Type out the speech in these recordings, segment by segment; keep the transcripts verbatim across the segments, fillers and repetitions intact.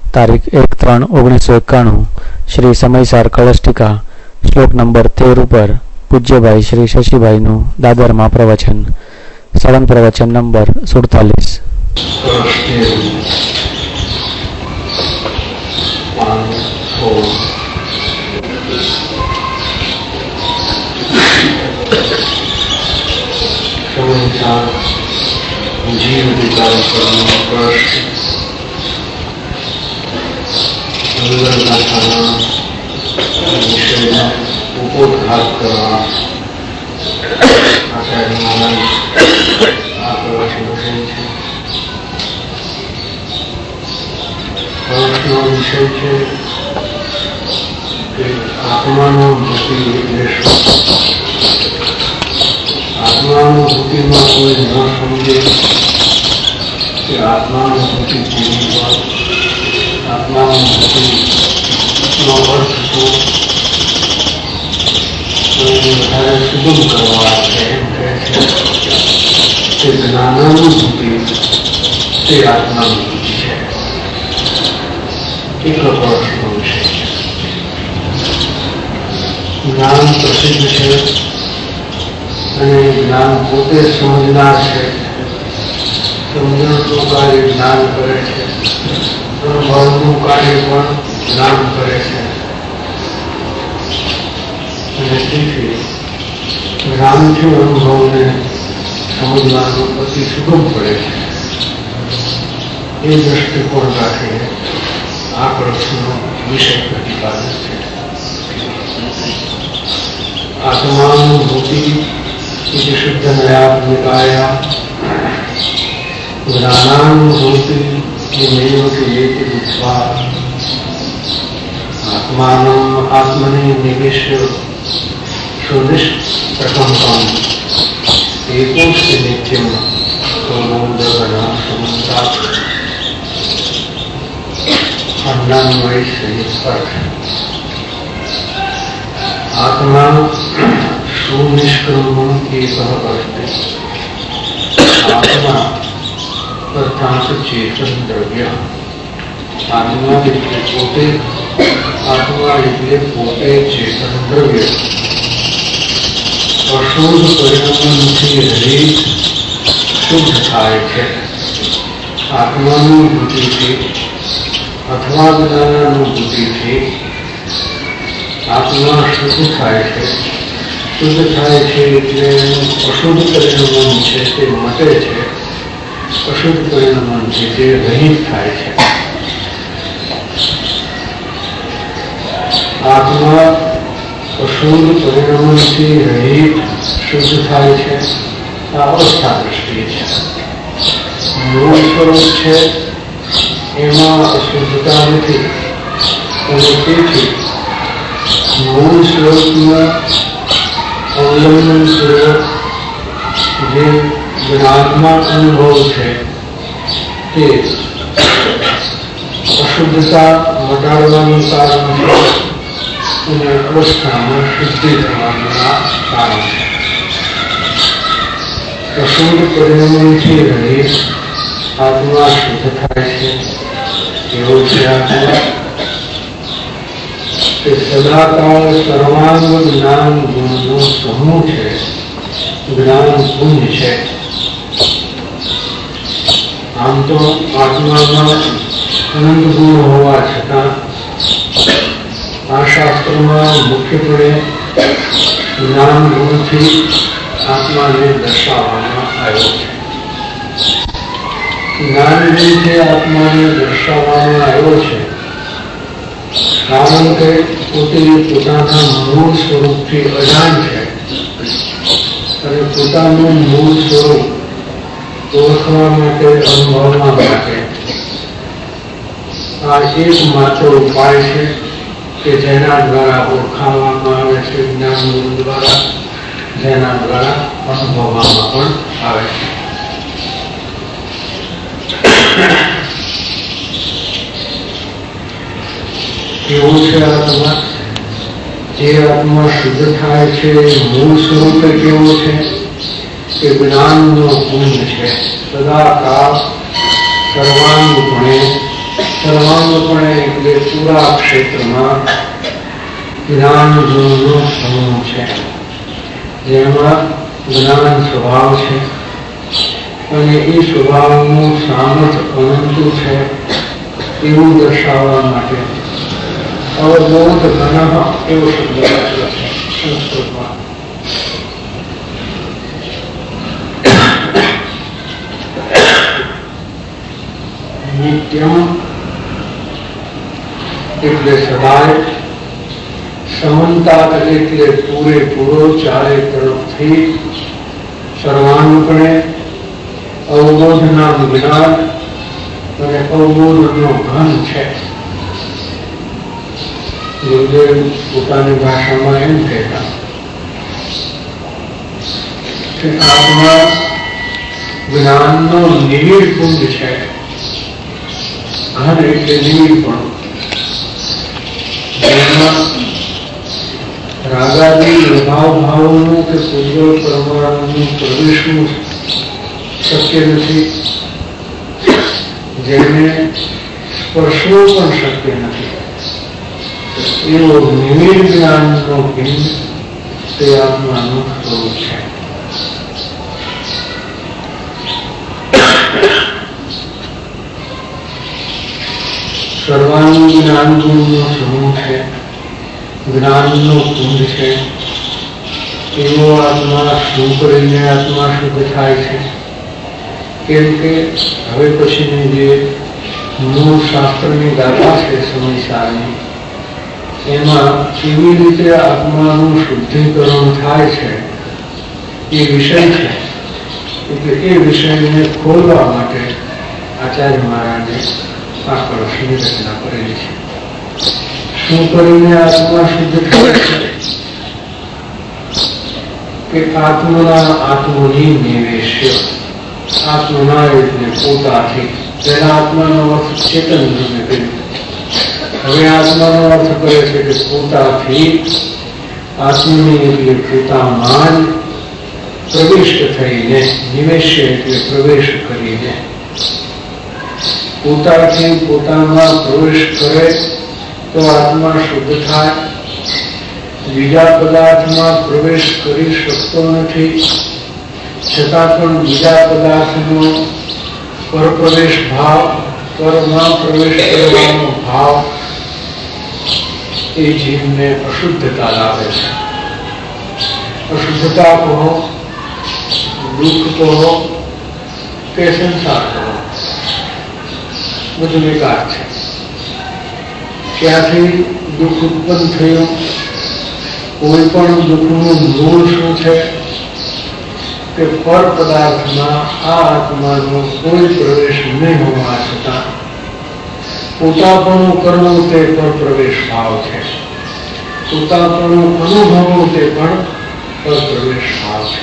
તારીખ એક ત્રણ ઓગણીસો એકાણું શ્રી સમયસાર કળષ્ટિકા શ્લોક નંબર તેર ઉપર પૂજ્યભાઈ શ્રી શશીભાઈનું દાદરમાં પ્રવચન. સળંગ પ્રવચન નંબર સુડતાલીસ. જીવ વિચાર વિષયમાં ઉપોદ્ઘાત કરવા આચાર્ય મહારાજ આ પ્રવચન વિષય છે. પ્રવચનનો વિષય છે કે આત્માનુભૂતિ એટલે શું. આત્માનુભૂતિમાં કોઈ ન સમજે કે આત્માનુભૂતિ કેવી હોય, આત્માનુભૂતિનો અર્થ શું, વધારે સુગમ કરવા છે એમ કહે છે કે જ્ઞાનાનુભૂતિ તે આત્માનુભૂતિ છે. એક પ્રશ્નનો વિષય છે. જ્ઞાન પ્રસિદ્ધ છે અને જ્ઞાન પોતે સમજનાર છે. સમજણનું કાર્ય જ્ઞાન કરે છે, અનુભવનું કાર્ય પણ જ્ઞાન કરે છે. અને તેથી જ્ઞાનથી અનુભવને સમજવાનું અતિ સુગમ પડે છે. એ દ્રષ્ટિકોણ રાખીને આ પ્રશ્નનો વિષય પ્રતિપાદન છે. આત્માનુભૂતિ इति शुद्ध नयात्मिकाया ज्ञानानुभूति किमेव क्रियते बुद्ध्वा आत्मानं आत्मनि निवेश्य सुनिष्प्रकम्पम् एकोऽस्ति नित्यं सोमोदगणा समस्तात् अन्नान्वय सहित आत्मा सुनिष्क्रमण एक अर्थ. आत्मा अर्थात चेतन द्रव्य. आत्मा એટલે પોતે, આત્મા એટલે પોતે ચેતન દ્રવ્ય. અશુદ્ધ પરિણામથી રહિત શુદ્ધ થાય છે. આત્માનુભૂતિથી અથવા જ્ઞાનાનુભૂતિથી આત્મા શુદ્ધ થાય છે. શુદ્ધ થાય છે એટલે અશુદ્ધ પરિણામ છે તે મટે છે. અશુદ્ધ પરિણામ છે તે રહિત થાય છે. આત્મા અશુદ્ધ પરિણામથી રહિત શુદ્ધ થાય છે. આ અવસ્થા દ્રષ્ટિ છે. મૂળ સ્વરૂપ છે એમાં અશુદ્ધતા નથી અને તેથી મૂળ સ્વરૂપમાં અવલંબન પૂર્વક જે જ્ઞાનાત્મક અનુભવ છે તે અશુદ્ધતા મટાડવાનું કારણ છે અને અવસ્થામાં શુદ્ધિ થવાનું કારણ છે. અશુદ્ધ પરિણામથી રહિત આત્મા શુદ્ધ થાય છે. એવો છે આત્મા કે સદાકાળ સર્વાંગ જ્ઞાન ગુણનો સમૂહ છે. જ્ઞાન પુંજ છે. આમ તો આત્મામાં અનંત ગુણ હોવા છતાં આ શાસ્ત્રમાં મુખ્યપણે જ્ઞાન ગુણથી આત્માને દર્શાવવામાં આવ્યો છે. જ્ઞાન ગુણથી આત્માને દર્શાવવામાં આવ્યો છે કારણ કે પોતે પોતાના મૂળ સ્વરૂપથી અજાણ છે અને પોતાનું મૂળ સ્વરૂપ ઓળખવા માટે, અનુભવવા માટે આ એક માત્ર ઉપાય છે કે જેના દ્વારા ઓળખાવવામાં આવે છે, જ્ઞાન દ્વારા, જેના દ્વારા અનુભવવામાં પણ આવે છે. એવું છે આત્મા. જે આત્મા શુદ્ધ થાય છે મૂળ સ્વરૂપે કેવો છે કે જ્ઞાનનો પુંજ છે. સદાકાળ સર્વાંગપણે સર્વાંગપણે એટલે પૂરા ક્ષેત્રમાં જ્ઞાન ગુણનો સમૂહ છે, જેમાં જ્ઞાન સ્વભાવ છે અને એ સ્વભાવનું સામર્થ્ય અનંતું છે એવું દર્શાવવા માટે અવબોધ ઘન એવો શબ્દ વાપર્યો છે સંસ્કૃતમાં. નિત્યમ એટલે સદાય, સમંતા એટલે પૂરેપૂરો ચારે તરફથી, સર્વાનુપણે અવબોધના જ્ઞાન અને અવબોધનો ઘન છે. ગુરુદેવ પોતાની ભાષામાં એમ કહેતા કે આત્મા જ્ઞાનનો નિવિડ પુંજ છે. ઘન એટલે નિવિડપણું, જેમાં રાગાદી વિભાવ ભાવોનું કે પૂર્વ પરમાણુનું પ્રવેશનું શક્ય નથી, જેને સ્પર્શવું પણ શક્ય નથી એવો નિવિડ જ્ઞાનનો પિંડ તે આત્માનું સ્વરૂપ છે. સર્વાંગ જ્ઞાન ગુણનો સમૂહ છે, જ્ઞાનનો કુંડ છે. એવો આત્મા શું કરીને આત્મા શુદ્ધ થાય છે? કેમ કે હવે પછીની જે મૂળ શાસ્ત્રની ગાથા છે સમયસારની, એમાં કેવી રીતે આત્માનું શુદ્ધિકરણ થાય છે એ વિષય છે. એટલે એ વિષયને ખોલવા માટે આચાર્ય મહારાજે આ કળશની રચના કરેલી છે. શું કરીને આત્મા શુદ્ધ થાય છે? કે આત્મના આત્મની નિવેશ્ય, આત્મના એટલે પોતાથી. પહેલા આત્માનો અર્થ ચેતન રૂપે કર્યું, હવે આત્માનો અર્થ કરે છે કે પોતાથી. આત્મની એટલે પોતામાં પ્રવિષ્ટ થઈને, નિવેશ્ય એટલે પ્રવેશ કરીને. પોતાથી પોતામાં પ્રવેશ કરે તો આત્મા શુદ્ધ થાય. બીજા પદાર્થમાં પ્રવેશ કરી શકતો નથી, છતાં પણ બીજા પદાર્થનો પરપ્રવેશ ભાવ, પરમાં પ્રવેશ કરવાનો ભાવ એ જીવને અશુદ્ધતા લાવે છે. અશુદ્ધતા કહો, દુઃખ કહો કે સંસાર કહો, બધું વિકાર છે. ક્યાંથી દુઃખ ઉત્પન્ન થયું? કોઈ પણ દુઃખનું મૂળ શું છે? કે પર પદાર્થમાં આ આત્માનો કોઈ પ્રવેશ નહીં હોવા છતાં પોતાપણું કરવું તે પર પ્રવેશ ભાવ છે. પોતાપણું અનુભવવું તે પણ પર પ્રવેશ ભાવ છે.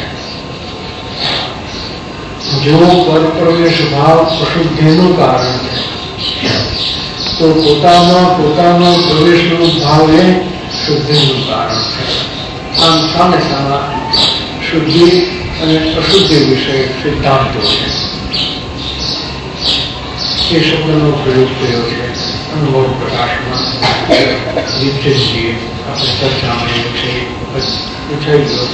જો પર પ્રવેશ ભાવ અશુદ્ધિનું કારણ છે તો પોતામાં પોતાનો પ્રવેશનો ભાવ એ શુદ્ધિનું કારણ છે. આમ સામે સામા શુદ્ધિ અને અશુદ્ધિ વિષય સિદ્ધાંતો છે. એ શબ્દનો પ્રયોગ કર્યો છે અનુભવ પ્રકાશમાં. વિદ્યુતજીએ આપણે ચર્ચામાં પૂછાઈ ગયો.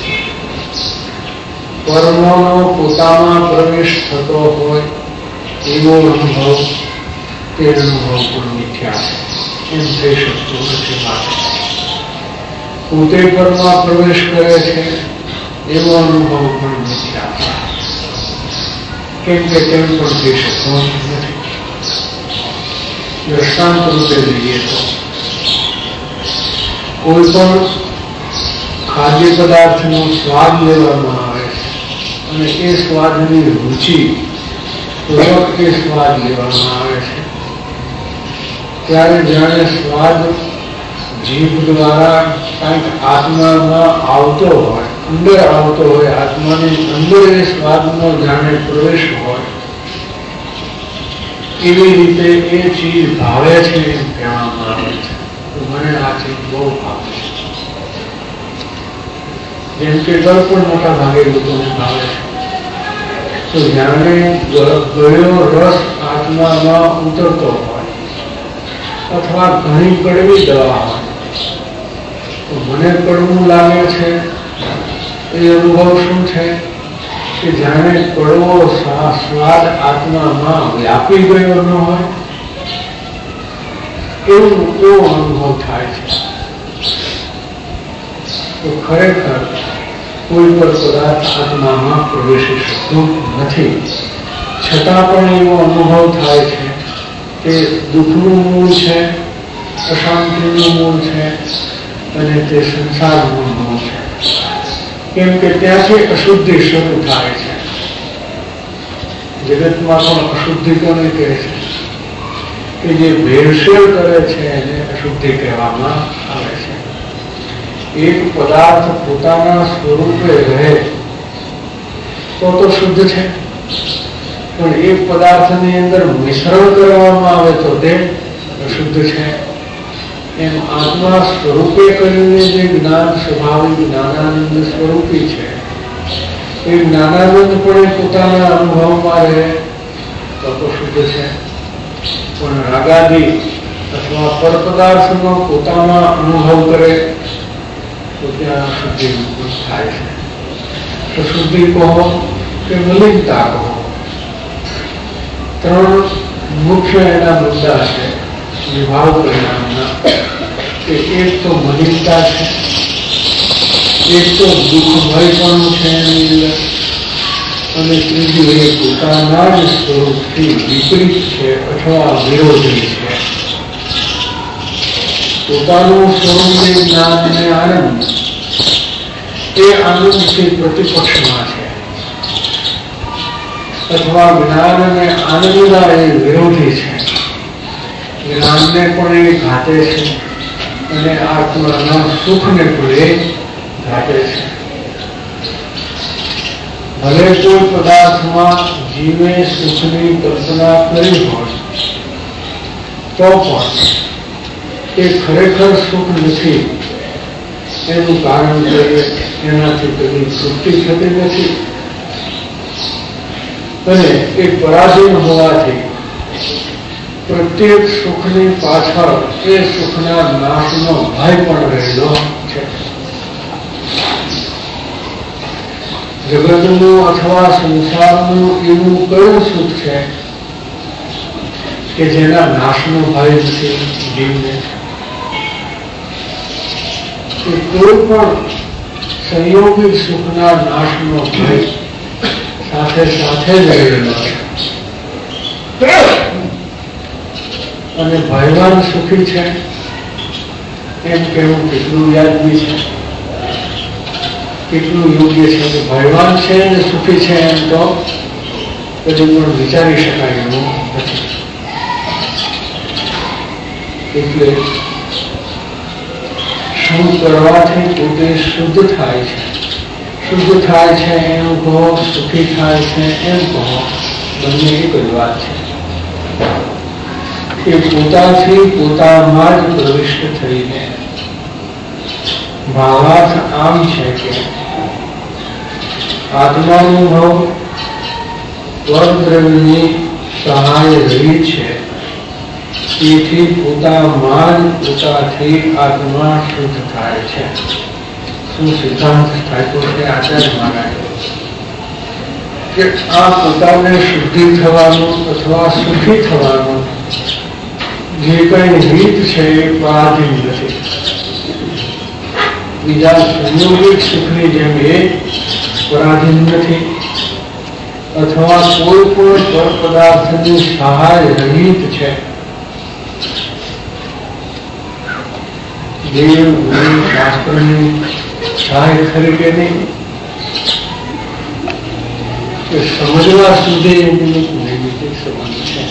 પરમોનો પોતામાં પ્રવેશ થતો હોય એવો અનુભવ, તે અનુભવ પણ મિથ્યા છે, એમ થઈ શકતું નથી. માટે પોતે પરમાં પ્રવેશ કરે છે એવો અનુભવ પણ મિથ્યા છે, કેમ કે તેમ પણ થઈ શકતો નથી. દ્રષ્ટાંત રૂપે લઈએ તો કોઈ પણ ખાદ્ય પદાર્થનો સ્વાદ લેવામાં આવે અને એ સ્વાદની રુચિ પૂર્વક એ સ્વાદ લેવામાં આવે છે, ત્યારે જાણે સ્વાદ જીભ દ્વારા કંઈક આત્મામાં આવતો હોય, અંદર આવતો હોય, આત્માની અંદર એ સ્વાદનો જાણે પ્રવેશ હોય, એવી રીતે એ ચીજ ભાવે છે એમ કહેવામાં આવે છે. મને આ ચીજ બહુ ભાવે છે. જેમ કે દર પણ મોટા ભાગે લોકોને ભાવે છે. તો જાણે ગળ્યો રસ આત્મામાં ઉતરતો હોય અથવા ઘણી કડવી દવા હોય તો મને કડવું લાગે છે એ અનુભવ શું છે કે જાણે કડવો સ્વાદ આત્મામાં વ્યાપી ગયો ન હોય એવું એવો અનુભવ થાય છે. તો ખરેખર કોઈ પણ પદાર્થ આત્મામાં પ્રવેશી શકતો નથી, છતાં પણ એવો અનુભવ થાય છે કે દુઃખનું મૂળ છે, અશાંતિનું મૂળ છે અને તે સંસારનું મૂળ છે. કેમ કે ત્યાંથી અશુદ્ધિ શરૂ થાય છે. જગતમાં પણ અશુદ્ધિ કોને કહે છે કે જે ભેળસેળ કરે છે એને અશુદ્ધિ કહેવામાં આવે છે. એક પદાર્થ પોતાના સ્વરૂપે રહે તો તો શુદ્ધ છે, પણ એક પદાર્થની અંદર મિશ્રણ કરવામાં આવે તો તે અશુદ્ધ છે. એમ આત્મા સ્વરૂપે કરીને જે જ્ઞાન સ્વાભાવિક જ્ઞાનાનંદ સ્વરૂપી છે એ જ્ઞાનાનંદ પણ પોતાના અનુભવમાં રહે તો તો શુદ્ધ છે, પણ રાગાદી અથવા પરપદાર્થનો પોતાના અનુભવ કરે તો ત્યાં શુદ્ધિ થાય છે. તો શુદ્ધિ કહો કે મલિનતા કહો, ત્રણ મુખ્ય એના મુદ્દા છે વિભાવ પરિણામના. કે એક તો મલિનતા છે, એક તો દુઃખભય પણ છે એની અંદર, અને ત્રીજું એ પોતાના જ સ્વરૂપથી વિપરીત છે અથવા વિરોધી છે. પોતાનું સ્વરૂપ જે જ્ઞાન અને આનંદ એ આનંદથી પ્રતિપક્ષમાં છે અથવા જ્ઞાન અને આનંદના એ વિરોધી છે. જ્ઞાનને પણ એ ઘાટે છે અને આત્માના સુખને પણ એ ઘાટે છે. ભલે કોઈ પદાર્થમાં જીવે સુખની કલ્પના કરી હોય તો પણ એ ખરેખર સુખ નથી. એનું કારણ કે એનાથી કદી તૃપ્તિ થતી નથી અને એ પરાધીન હોવાથી પ્રત્યેક સુખની પાછળ એ સુખના નાશનો ભય પણ રહેલો છે. જગતનું અથવા સંસારનું એવું કયું સુખ છે કે જેના નાશનો ભય નથી જીવને? કોઈ પણ સંયોગિક સુખના નાશનો ભય સાથે સાથે જ રહેલો છે અને ભયવાન સુખી છે એમ કહેવું કેટલું વ્યાજબી છે, કેટલું યોગ્ય છે? કે ભયવાન છે અને સુખી છે એમ તો કદી પણ વિચારી શકાય એવું નથી. એટલે શું કરવાથી પોતે શુદ્ધ થાય છે, શુદ્ધ થાય છે એમ કહો, સુખી થાય છે એમ કહો, બંને એક જ વાત છે. એ પોતાથી પોતામાં જ પ્રવિષ્ટ થઈને ભાવાર્થ આમ છે કે આત્માનુભવ પરદ્રવ્યની સહાય રહી છે, તેથી પોતામાં જ પોતાથી આત્મા શુદ્ધ થાય છે. શું સિદ્ધાંત થાય તો છે આચાર્ય મહારાજ કે આ પોતાને શુદ્ધિ થવાનું અથવા સુખી થવાનું જે કઈ રીત છે એ પરાધીન નથી. બીજા સંયોગિક સુખની જેમ એ પરાધીન નથી અથવા કોઈ પણ પર પદાર્થની સહાય રહિત છે. દેવ ગુરુ શાસ્ત્રની સહાય ખરી કે નહીં એ સમજવા સુધી એની નૈમિતિક સંબંધ છે.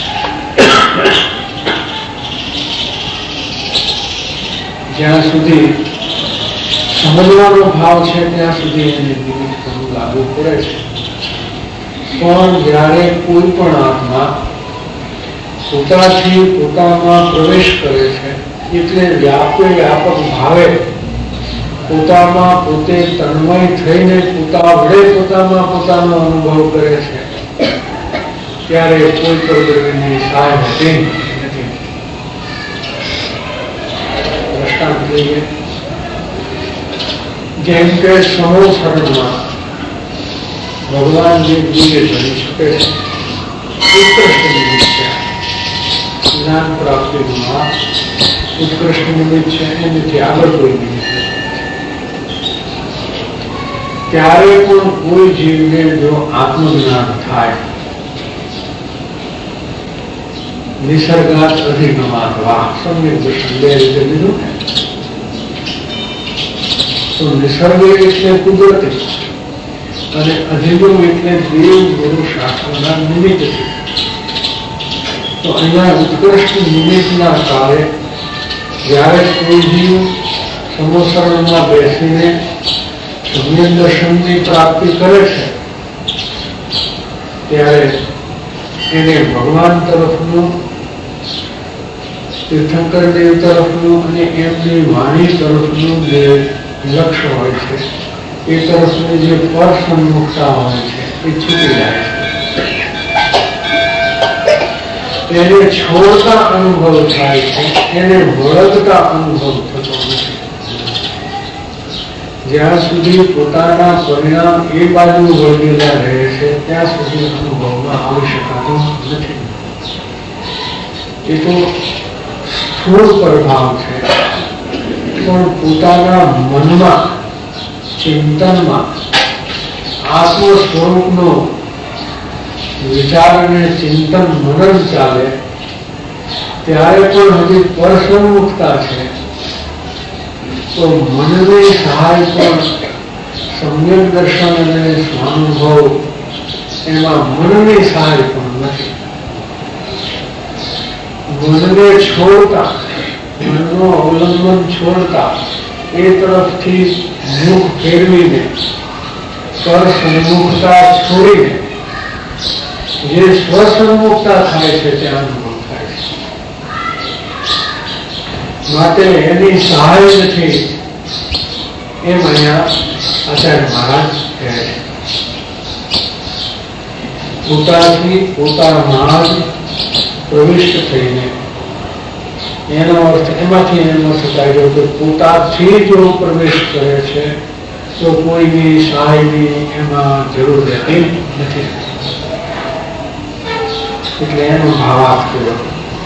જ્યાં સુધી સમજવાનો ભાવ છે ત્યાં સુધી એને નિમિત્ત કરવું લાગુ પડે છે. પણ જ્યારે કોઈ પણ આત્મા પોતાથી પોતામાં પ્રવેશ કરે છે એટલે વ્યાપે વ્યાપક ભાવે પોતામાં પોતે તન્મય થઈને પોતા વડે પોતામાં પોતાનો અનુભવ કરે છે ત્યારે કોઈ પ્રવૃત્તિની સહાય હોતી નથી. જોઈએ. જેમ કે સમોસરમાં ભગવાન જે દિવ્ય બની શકે છે, ઉત્કૃષ્ટ નિમિત્ત છે. જ્ઞાન પ્રાપ્તિમાં ઉત્કૃષ્ટ નિમિત્ત છે, એનાથી આગળ કોઈ નિમિત્ત નથી. ત્યારે પણ કોઈ જીવને જો આત્મજ્ઞાન થાય, નિસર્ગાત અધિગમાત વાહ સમ્યક દર્શન બે રીતે લીધું ને, તો નિસર્ગ એટલે કુદરતી અને અધિગમ એટલે દેવ ગુરુ શાસ્ત્રના નિમિત્ત. તો અહીંયા ઉત્કૃષ્ટ નિમિત્તના કાળે જ્યારે કોઈ જીવ સમોસરણમાં બેસીને સમ્યક દર્શનની પ્રાપ્તિ કરે છે, ત્યારે એને ભગવાન તરફનું, તીર્થંકર દેવ તરફનું અને એમની વાણી તરફનું જે લક્ષ્ય હોય છે, એ તરફની જે પર સન્મુખતા હોય છે, એ છૂટી જાય છે. એને છોડતા અનુભવ થાય છે, એને વળગતા અનુભવ થતો નથી. જ્યાં સુધી પોતાના પરિણામ એ બાજુ વળગેલા રહે છે, ત્યાં સુધી અનુભવમાં આવી શકાતું નથી. એ તો સ્થૂળ પ્રભાવ છે, પણ પોતાના મનમાં, ચિંતનમાં આત્મ સ્વરૂપનો વિચાર અને ચિંતન મનન ચાલે, ત્યારે પણ હજી પરસન્મુખતા છે. તો મનની સહાય પણ સમ્યક દર્શન અને સ્વાનુભવ, એમાં મનની સહાય પણ નથી. મનને છોડતા, મનનો અવલંબન છોડતા, એ તરફથી મુખ ફેરવીને પર સન્મુખતા છોડીને જે સ્વસન્મુખતા થાય છે, ત્યાં અનુભવ થાય છે. માટે એની સહાય નથી, એમ અહીંયા આચાર્ય મહારાજ કહે છે. પોતાથી પોતામાં જ પ્રવિષ્ટ થઈને, એનો અર્થ એમાંથી એનો અર્થ થાય કે પોતાથી જો પ્રવેશ કરે છે, તો કોઈની સહાયની એમાં જરૂર રહેતી નથી. એટલે એનો ભાવાર્થ કર્યો.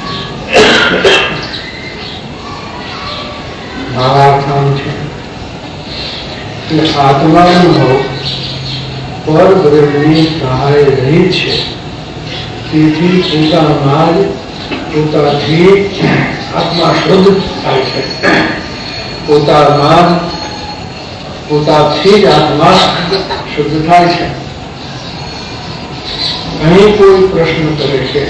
ભાવાર્થ આમ છે કે આત્માનુભવ પરબ્રહ્મની સહાય રહી છે, તેથી પોતામાં જ પોતાથી આત્મા શુદ્ધ થાય છે. પોતામાં પોતાથી જ આત્મા શુદ્ધ થાય છે. અહીં કોઈ પ્રશ્ન કરે છે,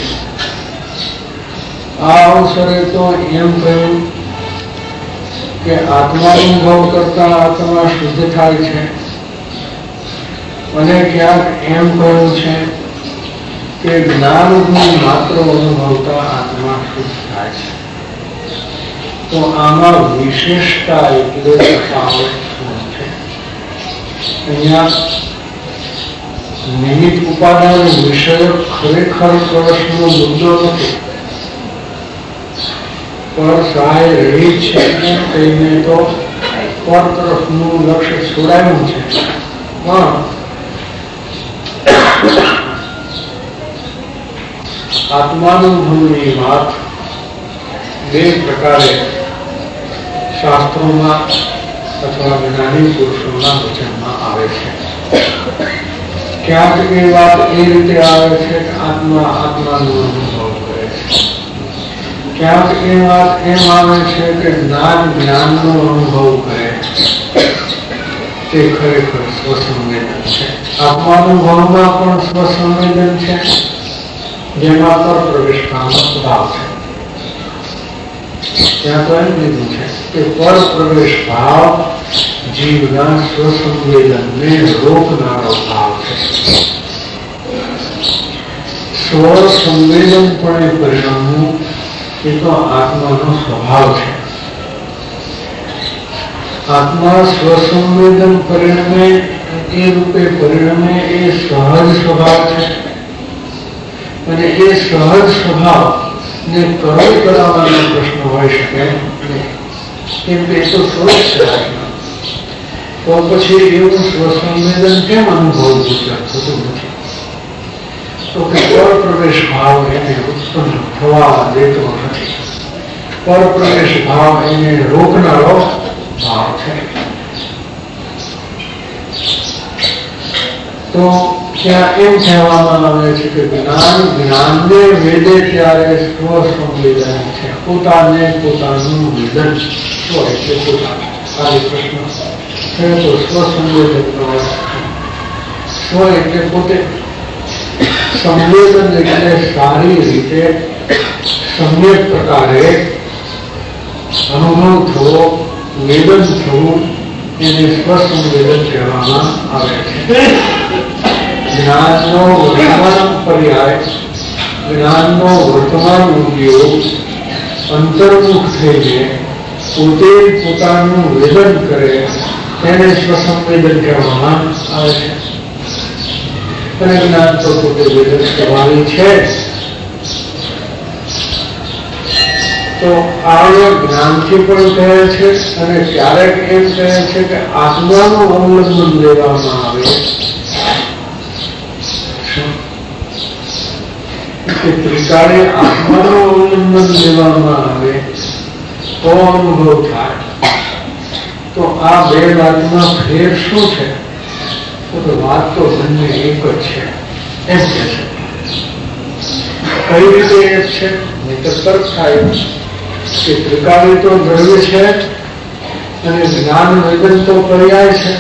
આ અવસરે તો એમ કહ્યું કે આત્માનુભવ કરતા આત્મા શુદ્ધ થાય છે, અને ક્યાંક એમ કહ્યું છે કે જ્ઞાનનું માત્ર અનુભવતા આત્મા શુદ્ધ થાય છે. તો આમાં વિશેષતા એટલે તફાવત શું છે? અહીંયા નિમિત્ત ઉપાદાન વિષય ખરેખર પ્રશ્નનો મુદ્દો નથી, પર સહાય રહી છે કહીને તો પર તરફનું લક્ષ્ય છોડાયું છે. પણ આત્માનુભવની વાત બે પ્રકારે શાસ્ત્રોમાં અથવા જ્ઞાની પુરુષોના વચનમાં આવે છે. ક્યાંક એ વાત એ રીતે આવે છે કે આત્મા આત્માનો અનુભવ કરે છે, ક્યાંક એ વાત એમ આવે છે કે જ્ઞાન જ્ઞાનનો અનુભવ કરે, તે ખરેખર સ્વસંવેદન છે. આત્માનુભવમાં પણ સ્વસંવેદન છે, જેમાં પર પ્રવેશતાનો સ્વભાવ છે. ત્યાં તો એમ લીધું છે કે પર પ્રવેશ ભાવ જીવના સ્વસંવેદનને રોકનારો ભાવ છે. સ્વસંવેદનપણે પરિણમવું એ તો આત્માનો સ્વભાવ છે. આત્મા સ્વસંવેદન પરિણમે એ રૂપે પરિણમે એ સહજ સ્વભાવ છે, અને એ સહજ સ્વભાવ ને કરોડ કરાવવાનો પ્રશ્ન હોઈ શકે નહીં. કેમ કે એ તો સ્વરૂપ છે. તો પછી એવું સ્વસંવેદન કેમ અનુભવવું થતું નથી? તો કે પર પ્રવેશ ભાવ એને ઉત્પન્ન થવા દેતો નથી. પર પ્રવેશ ભાવ એને રોકનારો ભાવ છે. તો ત્યાં એમ કહેવામાં આવે છે કે જ્ઞાન જ્ઞાનને વેદે ત્યારે સ્વસંવેદન છે. પોતાને પોતાનું વેદન સ્વ એટલે પોતાનું. આ પ્રશ્ન છે તો સ્વસંવેદન સ્વ એટલે પોતે. સંવેદન એટલે સારી રીતે સમ્યક પ્રકારે અનુભવ થવો, વેદન થવું, એને સ્વસંવેદન કહેવામાં આવે છે. જ્ઞાનનો વર્તમાન પર્યાય, જ્ઞાનનો વર્તમાન ઉપયોગ અંતર્મુખ થઈને પોતે પોતાનું વેદન કરે તેને સ્વસંવેદન કહેવામાં આવે છે. અને જ્ઞાન તો પોતે વેદન કરવાની છે. તો આ જ્ઞાનથી પણ કહે છે અને ક્યારેક એમ કહે છે કે આત્માનું અવલંબન લેવામાં આવે કે ત્રિકાળે આત્માનું અવલંબન લેવામાં આવે તો અનુભવ થાય. તો આ બે વાતમાં ફેર શું છે? તો વાત તો બંને એક જ છે એમ કે છે. કઈ રીતે એક છે? નહીં તો તર્ક થાય કે ત્રિકાળી તો દ્રવ્ય છે અને જ્ઞાન વેદન તો પર્યાય છે.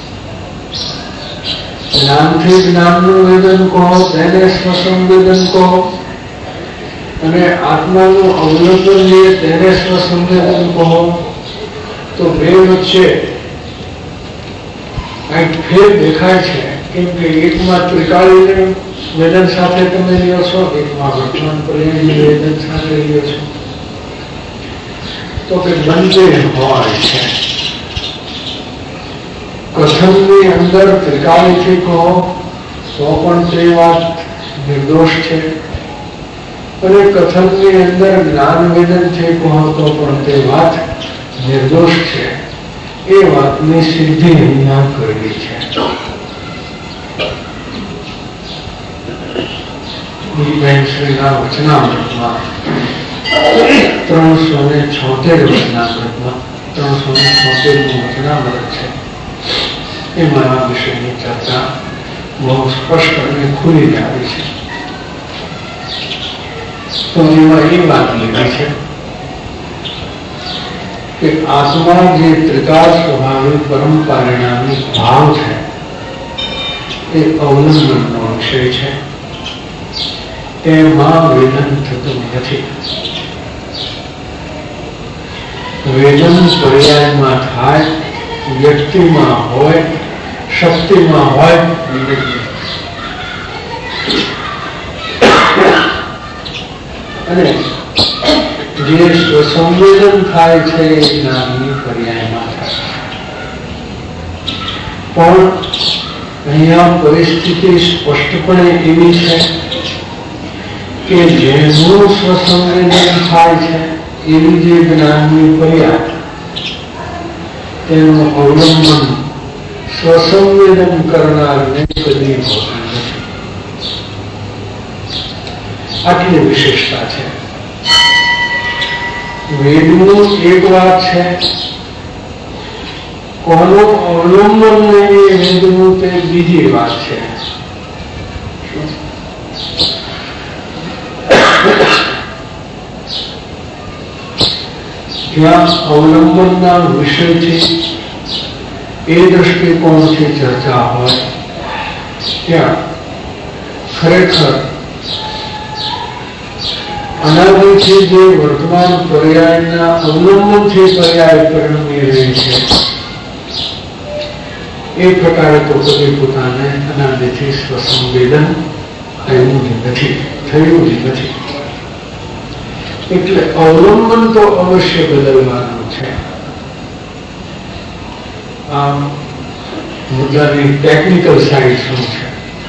જ્ઞાનથી જ્ઞાનનું વેદન કહો તેને સ્વસંવેદન કહો, અને આત્માનું અવલંબન લે તેને સ્વસંવેદન કહો. તો બે વચ્ચે કંઈક ફેર દેખાય છે. કેમ કે એકમાં ત્રિકાળીને વેદન સાથે તમે લ્યો છો, એકમાં વર્તમાન પર્યાયની વેદન સાથે લ્યો છો. તો કે બંને હોય છે. કથનની અંદર ત્રિકાળીથી કહો તો પણ તે વાત નિર્દોષ છે, અને કથનની અંદર જ્ઞાન વેદનથી કહો તો પણ તે વાત નિર્દોષ છે. એ વાતની સિદ્ધિ અહીંયા કરવી છે. શ્રીના વચનામૃતમાં ત્રણસો ને છોતેર વચનામૃતમાં ત્રણસો ને છોતેર નું વચનામૃત છે. એમાં આ વિષયની ચર્ચા બહુ સ્પષ્ટ અને ખુલી આવી છે. તો એમાં એ વાત લીધી છે કે આત્મા જે ત્રિકાળ સ્વભાવિક પરમ પરિણામી ભાવ છે એ અવલંબનનો વિષય છે. એમાં વેદન થતું નથી. વેદન પર્યાયમાં થાય, વ્યક્તિમાં હોય, શક્તિમાં હોય. અને જે સ્વસંવેદન થાય છે એ જ્ઞાનની પર્યાયમાં થાય. પણ અહીંયા પરિસ્થિતિ સ્પષ્ટપણે એવી છે કે જેનું સ્વસંવેદન થાય છે એવી જે જ્ઞાનની પર્યાય તેનું અવલંબન સ્વસંવેદન કરનારને કદી હોતું નથી. આટલી વિશેષતા છે. વેદનું એક વાત છે, કોનું અવલંબન લઈએ વેદનું તે બીજી વાત છે. ત્યાં અવલંબનના વિષયથી એ દ્રષ્ટિકોણથી ચર્ચા હોય ત્યાં ખરેખર અનાદિથી જે વર્તમાન પર્યાયના અવલંબનથી પર્યાય પરિણમી રહી છે એ પ્રકારે તો કદી પોતાને અનાદિથી સ્વસંવેદન થયું જ નથી થયું જ નથી. એટલે અવલંબન તો અવશ્ય બદલવાનું છે. આ મુદ્દાની ટેકનિકલ સાઈડ શું છે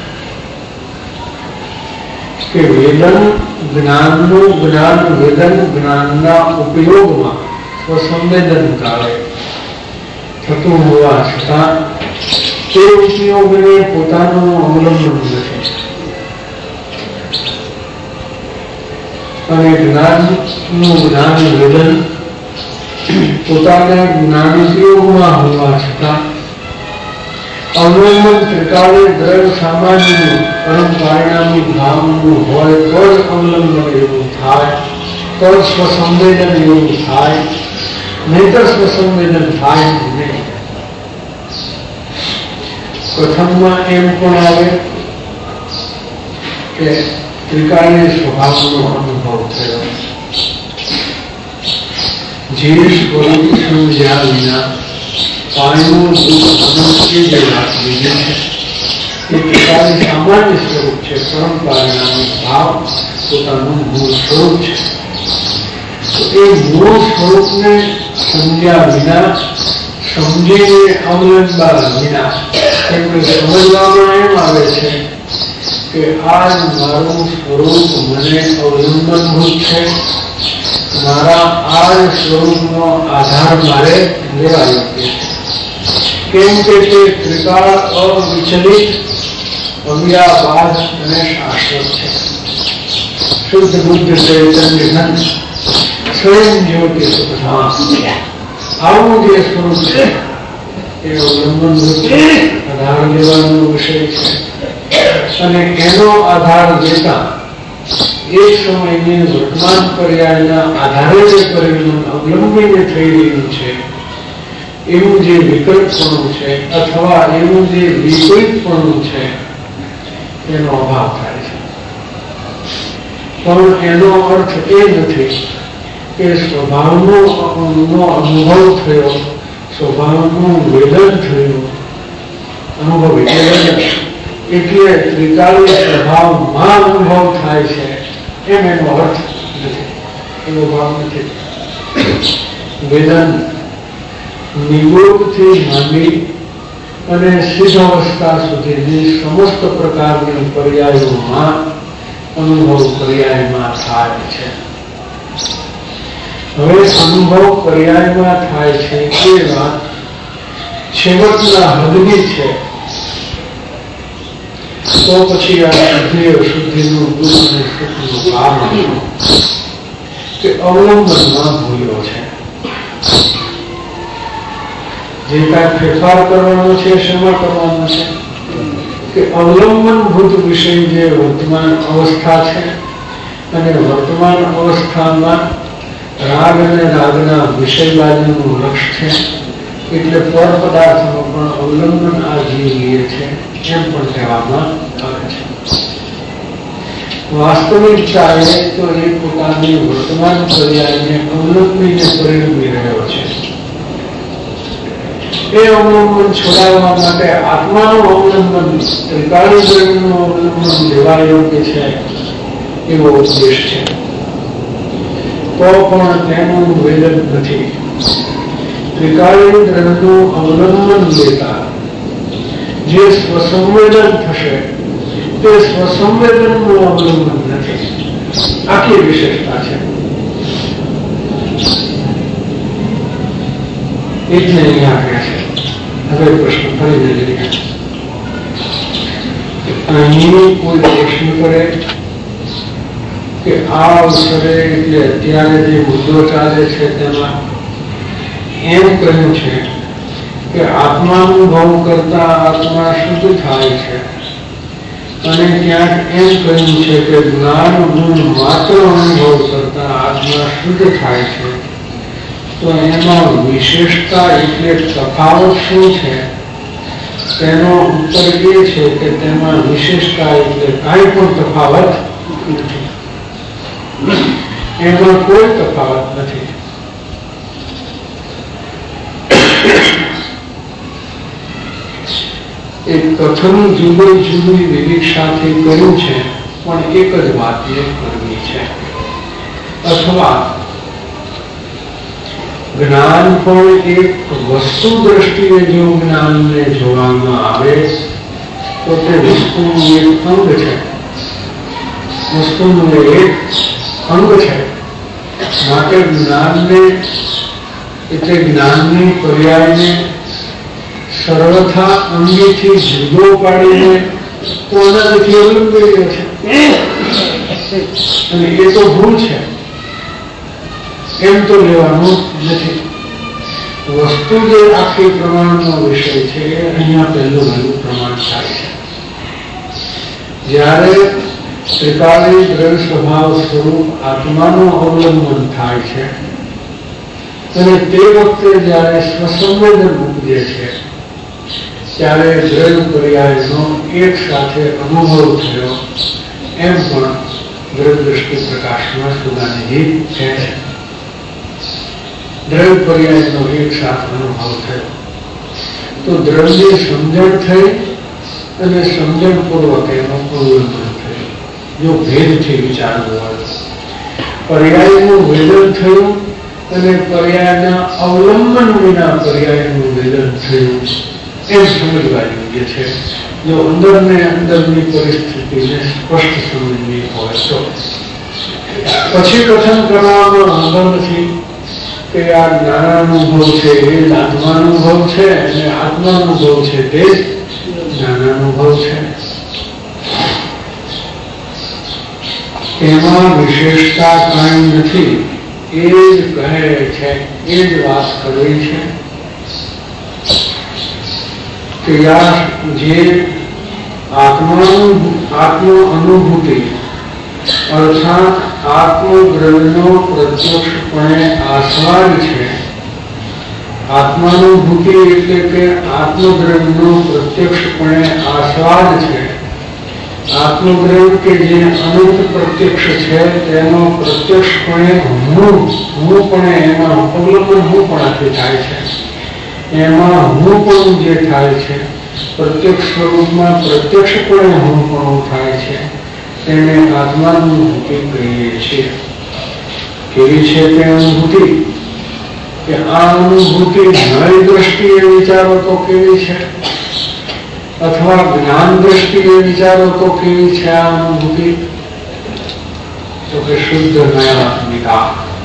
કે વેદન જ્ઞાનનું જ્ઞાન વેદન જ્ઞાનના ઉપયોગમાં સ્વસંવેદન કાળે થતું હોવા છતાં તે ઉપયોગને પોતાનું અવલંબન નથી અને જ્ઞાનનું જ્ઞાન વેદન પોતાના જ્ઞાનોપયોગમાં હોવા છતાં અવલંબન ત્રિકાળે દ્રવ્ય સામાન્ય પરમ પરિણામી ભાવનું હોય તો જ અવલંબન એવું થાય, તો જ સ્વસંવેદન એવું થાય, નહીતર સ્વસંવેદન થાય નહીં. પ્રથમમાં એમ પણ આવે કે ત્રિકાળીય સ્વભાવનો અનુભવ થયો. જે સ્વરૂપ સમજ્યા વિના પાણીનું દુઃખ મનુષ્ય જે વાત લીધી છે એ ત્રિકાળી સામાન્ય સ્વરૂપ છે, પરમ પરિણામી ભાવ પોતાનું મૂળ સ્વરૂપ છે. તો એ મૂળ સ્વરૂપને સમજ્યા વિના, સમજીને અવલંબા વિના, એટલે સમજવામાં એમ આવે છે કે આ મારું સ્વરૂપ મને અવલંબનભૂત છે, મારા આ સ્વરૂપનો આધાર મારે લેવા યોગ્ય છે. કેમ કે તે ત્રિકાળ અવિચલિત, અવ્યાબાદ અને શાશ્વત છે. શુદ્ધ બુદ્ધ ચૈતન્ય સ્વયં જ્યોતિ સુખધામ, આવું જે સ્વરૂપ છે એ અવલંબનભૂત છે, આધાર લેવાનો વિષય છે. અને એનો આધાર લેતા એક સમયની વર્તમાન પર્યાયના આધારે જે પરિણામ અવલંબીને થઈ રહ્યું છે એવું જે વિકલ્પપણું છે અથવા એવું જે વિપરીતપણું છે એનો અભાવ થાય છે. પણ એનો અર્થ એ નથી કે સ્વભાવનો અનુભવ થયો, સ્વભાવનું વેદન થયું. અનુભવ એટલે એટલે ત્રિકાળીય સ્વભાવમાં અનુભવ થાય છે એમ એનો અર્થ નથી, એનો ભાવ નથી. વેદન નિગોળથી માંડી અને સિદ્ધ અવસ્થા સુધીની સમસ્ત પ્રકારની પર્યાયોમાં અનુભવ પર્યાયમાં થાય છે. હવે અનુભવ પર્યાયમાં થાય છે એ વાત છેવટના હદની છે. તો પછી આ શુદ્ધિ અશુદ્ધિનું દુઃખ અને સુખનું કારણ કે અવલંબનમાં ભૂલ્યો છે. જે કાંઈ ફેરફાર કરવાનો છે શેમાં કરવાનો છે કે અવલંબનભૂત વિષય જે વર્તમાન અવસ્થા છે અને વર્તમાન અવસ્થામાં રાગ અને રાગના વિષય બાજુનું લક્ષ છે એટલે પર પદાર્થમાં પણ અવલંબન આ જીવીએ છે એમ પણ કહેવામાં આવે છે. વાસ્તવિકતાએ તો એ પોતાની વર્તમાન પર્યાયને અવલંબીને પરિણમી રહ્યો છે. એ અવલંબન છોડાવવા માટે આત્માનું અવલંબન, ત્રિકાળી દ્રવ્યનું અવલંબન લેવા યોગ્ય છે એવો ઉદ્દેશ છે. તો પણ તેનું વેદન નથી. ત્રિકાળી દ્રવ્યનું અવલંબન લેતા જે સ્વસંવેદન થશે તે સ્વસંવેદનનું અવલંબન નથી. આખી વિશેષતા છે. એટલે અહીંયા કહે છે. હવે પ્રશ્ન ફરી લઈએ. અહીં કોઈ પ્રશ્ન કરે કે આ અવસરે એટલે અત્યારે જે મુદ્દો ચાલે છે તેમાં એમ કહ્યું છે કે આત્માનુભવ કરતા આત્મા શુદ્ધ થાય છે અને ક્યાંક એમ કહ્યું છે કે જ્ઞાન ગુણ માત્ર અનુભવ કરતા આત્મા શુદ્ધ થાય છે. તો એમાં વિશેષતા એટલે તફાવત શું છે? તેનો ઉત્તર એ છે કે તેમાં વિશેષતા એટલે કાંઈ પણ તફાવત નથી. એમાં કોઈ તફાવત નથી. એક કથન જુદી જુદી વિવિક્ષાથી કર્યું છે પણ એક જ વાત એ કરવી છે. અથવા જ્ઞાન પણ એક વસ્તુ દ્રષ્ટિએ જો જ્ઞાનને જોવામાં આવે તો તે વસ્તુનું એક અંગ છે. વસ્તુનું એક અંગ છે. માટે જ્ઞાનને એટલે જ્ઞાનની પર્યાયને સર્વથા અંગેથી જુદો પાડીને કોનાથી અવલંબી રહ્યો છે અને એ તો ભૂલ છે, એમ તો લેવાનું નથી. વસ્તુ જે આખી પ્રમાણનો વિષય છે એ અહીંયા પહેલું વહેલું પ્રમાણ થાય છે. જ્યારે ત્રિકાળી દ્રવ્ય સ્વભાવ સ્વરૂપ આત્માનું અવલંબન થાય છે અને તે વખતે જ્યારે સ્વસંવેદન ઉપજે છે ત્યારે દ્રવ્ય પર્યાયનો એક સાથે અનુભવ થયો એમ પણ દ્રવ્ય દ્રષ્ટિ પ્રકાશમાં સુગાનીજી કહે છે. દ્રવ્ય પર્યાયનો એક સાથે અનુભવ થયો તો દ્રવ્યની સમજણ થઈ અને સમજણપૂર્વક એનું અવલંબન થયું. જો ભેદથી વિચારવું હોય પર્યાયનું વેદન થયું અને પર્યાયના અવલંબન વિના પર્યાયનું વેદન થયું એમ સમજવા યોગ્ય છે. જો અંદરને અંદરની પરિસ્થિતિને સ્પષ્ટ સમજવી હોય તો પછી કથન કરવાનો વાંધો નથી કે આ જ્ઞાનાનુભવ છે એ જ આત્માનુભવ છે અને આત્માનુભવ છે તે જ જ્ઞાનાનુભવ છે. એમાં વિશેષતા કઈ નથી, એ જ કહે છે, એ જ વાત કરવી છે કે યાર જે આત્માનું આત્મ અનુભૂતિ અર્થાત આત્મદ્રવ્યનો પ્રત્યક્ષપણે આસ્વાદ છે. આત્માનુભૂતિ એટલે કે આત્મદ્રવ્યનો પ્રત્યક્ષપણે આસ્વાદ છે. આત્મદ્રવ્ય કે જે અનંત પ્રત્યક્ષ છે તેનો પ્રત્યક્ષપણે હું હું પણ એમાં અવલંબન હું પણ થાય છે. એમાં હું પણ જે થાય છે પ્રત્યક્ષ સ્વરૂપમાં પ્રત્યક્ષપણે હું પણ થાય છે તેને આત્માનુભૂતિ કહીએ છીએ. કેવી છે તે અનુભૂતિ કે આ અનુભૂતિ નવી દ્રષ્ટિએ વિચારો તો કેવી છે અથવા જ્ઞાન દ્રષ્ટિએ વિચારો તો કેવી છે આ અનુભૂતિ? તો કે શુદ્ધ નયાત્મિકા.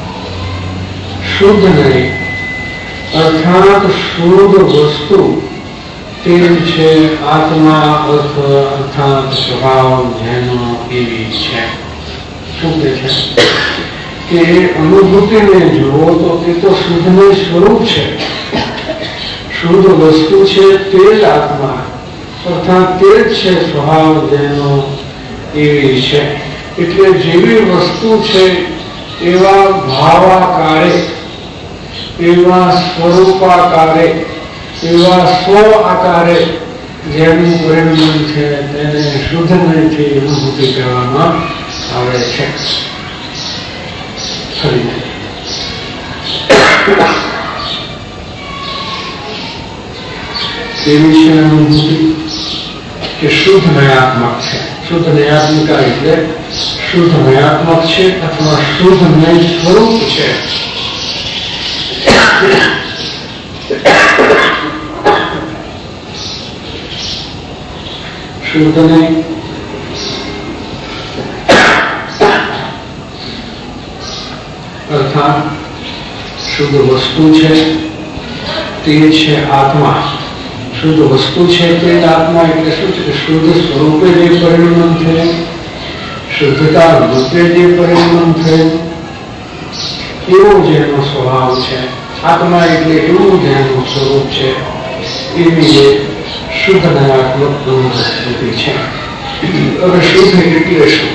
શુદ્ધ નહીં અર્થાત શુદ્ધ વસ્તુ તે છે આત્મા અર્થ અર્થાત સ્વભાવ જેનો એવી છે. શું કે છે કે અનુભૂતિને જુઓ તો તે તો શુદ્ધનું સ્વરૂપ છે. શુદ્ધ વસ્તુ છે તે જ આત્મા અર્થાત તે જ છે સ્વભાવ જેનો એવી છે. એટલે જેવી વસ્તુ છે એવા ભાવાકારે એવા સ્વરૂપાકારે એવા સ્વ આકારે જેનું પરિણામ છે તેને શુદ્ધ નહીંથી અનુભૂતિ કહેવામાં આવે છે. એવી છે અનુભૂતિ કે શુદ્ધ નયાત્મક છે. શુદ્ધ નયાત્મિકા એટલે શુદ્ધ નયાત્મક છે અથવા શુદ્ધ નય સ્વરૂપ છે. શુદ્ધ નહીં અર્થાત શુદ્ધ વસ્તુ છે તે છે આત્મા. શુદ્ધ વસ્તુ છે તે આત્મા એટલે શું છે કે શુદ્ધ સ્વરૂપે જે પરિણામ થયું, શુદ્ધતા રૂપે જે પરિણામ થયું એવો જેનો સ્વભાવ છે. આત્મા એટલે એવું જેનું સ્વરૂપ છે એવી જે શુદ્ધ નયાત્મક અનુભૂતિ છે. હવે શુદ્ધ એટલે શું?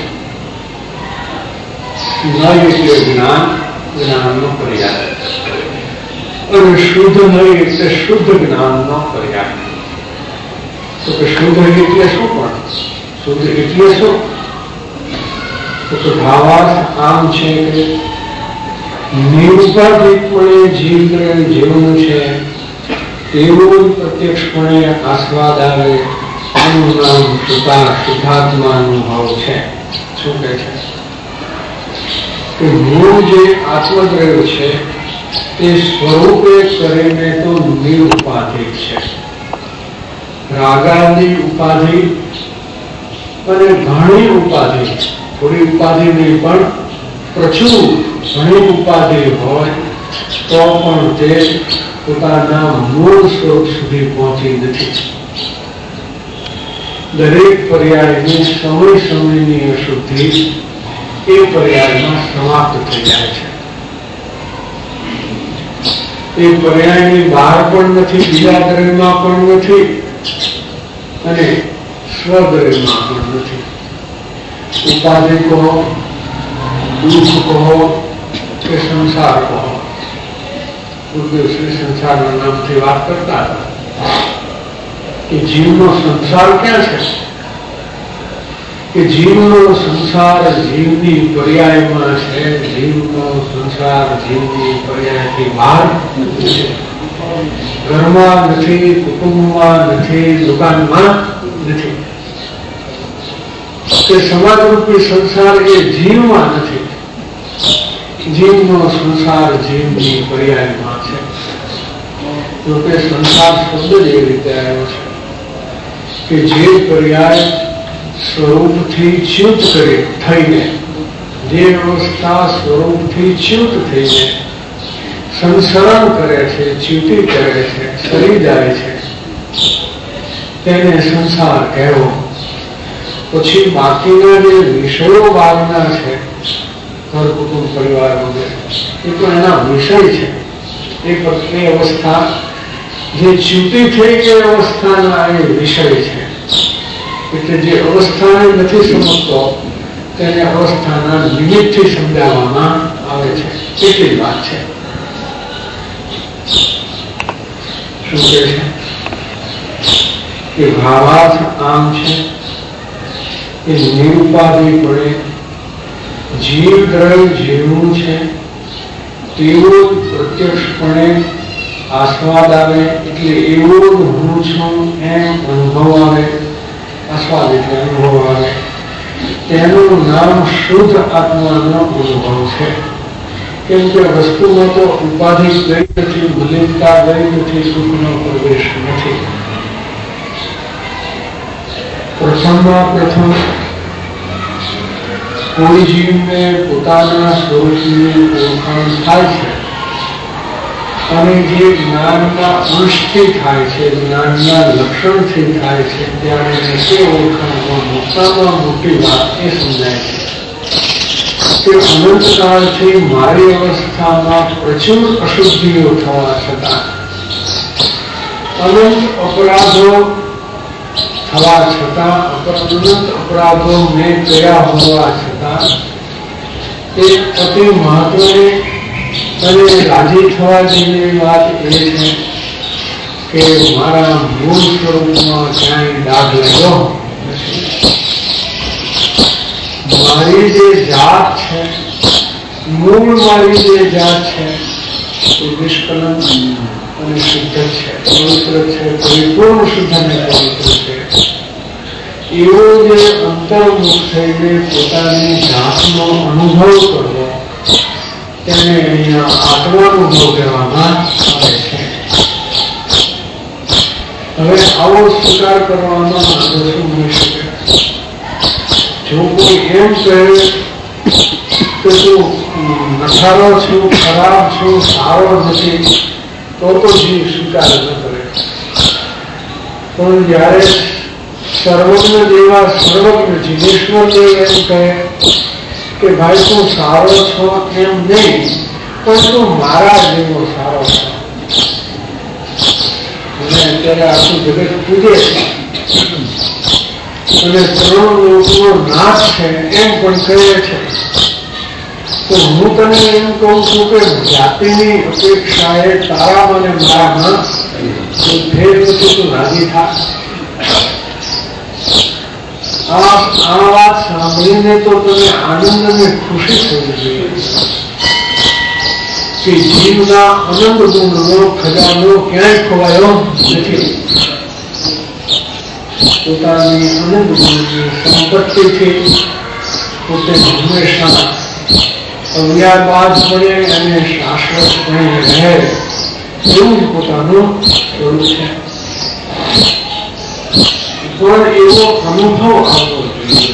નય એટલે જ્ઞાન, જ્ઞાનનો પર્યાય. અને શુદ્ધ નય એટલે શુદ્ધ જ્ઞાનનો પર્યાય. તો કે શુદ્ધ એટલે શું? પણ શુદ્ધ એટલે શું? તો કે ભાવાર્થ આમ છે કે નિરુપાધિકપણે જીવ જીવન છે તેવું પ્રત્યક્ષપણે આસ્વાદ આવે એનું નામ શુદ્ધા શુદ્ધાત્મા અનુભવ છે. શું કહે છે કે મૂળ જે આત્મદ્રવ્ય છે તે સ્વરૂપે કરીને તો નિરુપાધિક છે. રાગાદી ઉપાધિ અને ઘણી ઉપાધિ, થોડી ઉપાધિ નહીં પણ પ્રચુર ઘણી ઉપાધિ હોય તો પણ તે પોતાના મૂળ સ્વરૂપ સુધી પહોંચી નથી. દરેક પર્યાયની સમય સમયની અશુદ્ધિ એ પર્યાયમાં સમાપ્ત થઈ જાય છે. એ પર્યાયની બહાર પણ નથી, બીજા દ્રવ્યમાં પણ નથી અને સ્વદ્રવ્યમાં પણ નથી. ઉપાધિ કહો, દુઃખ કહો કે સંસાર કહો. ગુરુદેવ શ્રી સંસારના નામથી વાત કરતા હતા કે જીવનો સંસાર ક્યાં છે? કે જીવનો સંસાર જીવની પર્યાયમાં છે. જીવનો સંસાર જીવની પર્યાયથી બહાર છે. ઘરમાં નથી, કુટુંબમાં નથી, દુકાનમાં નથી. કે સમાજરૂપી સંસાર એ જીવમાં નથી. જીવનો સંસાર જીવની પર્યાયમાં છે. તો કે સંસાર શબ્દ જ એવી રીતે આવ્યો છે કે જે પર્યાય સ્વરૂપથી ચ્યુત કરે થઈને, જે અવસ્થા સ્વરૂપથી ચ્યુત થઈને સંસરણ કરે છે, ચ્યુતિ કરે છે, સરી જાય છે, તેને સંસાર કહેવો. પછી બાકીના જે વિષયો બહારના છે, ઘર, કુટુંબ, પરિવાર વગેરે, એ તો એના વિષય છે. એ એ અવસ્થા જે ચ્યુતિ થઈ ગઈ અવસ્થાના એ વિષય છે. એટલે જે અવસ્થાને નથી સમજતો તેને અવસ્થાના નિમિત્તથી સમજાવવામાં આવે છે. એટલી જ વાત છે. શું કહે છે કે ભાવાર્થ આમ છે કે નિરુપાધિપણે જીવ દ્રવ્ય જેવું છે તેવું પ્રત્યક્ષપણે આસ્વાદ આવે, એટલે એવું જ હું છું એમ અનુભવ આવે. આસ્વાદ એટલે અનુભવ આવે. તેનું નામ શુદ્ધ આત્માનો અનુભવ છે. કેમ કે વસ્તુમાં તો ઉપાધિ ગઈ નથી, મલિનતા ગઈ નથી, સુખનો પ્રવેશ નથી. પ્રથમમાં પ્રથમ કોઈ જીવને પોતાના સ્વરૂપની ઓળખાણ થાય છે અને જે જ્ઞાનના અંશથી થાય છે, જ્ઞાનના લક્ષણથી થાય છે, ત્યારે તે ઓળખાણમાં મોટામાં મોટી વાત એ સમજાય છે કે અનંતકાળથી મારી અવસ્થામાં પ્રચુર અશુદ્ધિઓ થવા છતાં, અનંત અપરાધો થવા છતાં, અનંત અપરાધો મેં કર્યા હોવા છતાં એક અતિ મહત્વની અને રાજી થવા જેવી વાત એ છે કે મારા મૂળ સ્વરૂપમાં ક્યાંય દાગ લાગ્યો નથી. મારી જે જાત છે, મૂળ મારી જે જાત છે એ નિષ્કલંક અને શુદ્ધ છે, પવિત્ર છે, પરિપૂર્ણ શુદ્ધ અને પવિત્ર છે. એવો જે અંતર્મુખ થઈને પોતાની જાતનો અનુભવ કરવો તેને અહીંયા આત્માનુભવ કહેવામાં આવે છે. હવે આવો સ્વીકાર કરવામાં શું મળી શકે? જો કોઈ એમ કહે કે તું નઠારો છું, ખરાબ છું, સારો નથી, તો તો જીવ સ્વીકાર ન કરે. પણ જયારે સર્વજ્ઞ જેવા સર્વજ્ઞ જીવેશ્વર દેવ એમ કહે કે ભાઈ તું સારો છો એમ નહીં, પણ તું મારા જેવો સારો છો. અને અત્યારે આખું જગત પૂજે છે અને ત્રણ લોકોનો નાશ છે એમ પણ કહે છે. તો હું તને એમ કહું છું કે જાતિની અપેક્ષાએ તારા મને મારામાં ફેર નથી, તું રાજી થા. આ વાત સાંભળીને તો તમે આનંદ અને ખુશી થવી જોઈએ કે જીવના અનંત ગુણનો ખજાનો ક્યાંય ખોવાયો નથી. પોતાની અનંત ગુણની સંપત્તિથી પોતે હંમેશા અવ્યાપાદપણે અને શાશ્વતપણે રહે એવું જ પોતાનું સ્વરૂપ છે. પણ એવો અનુભવ આવવો જોઈએ.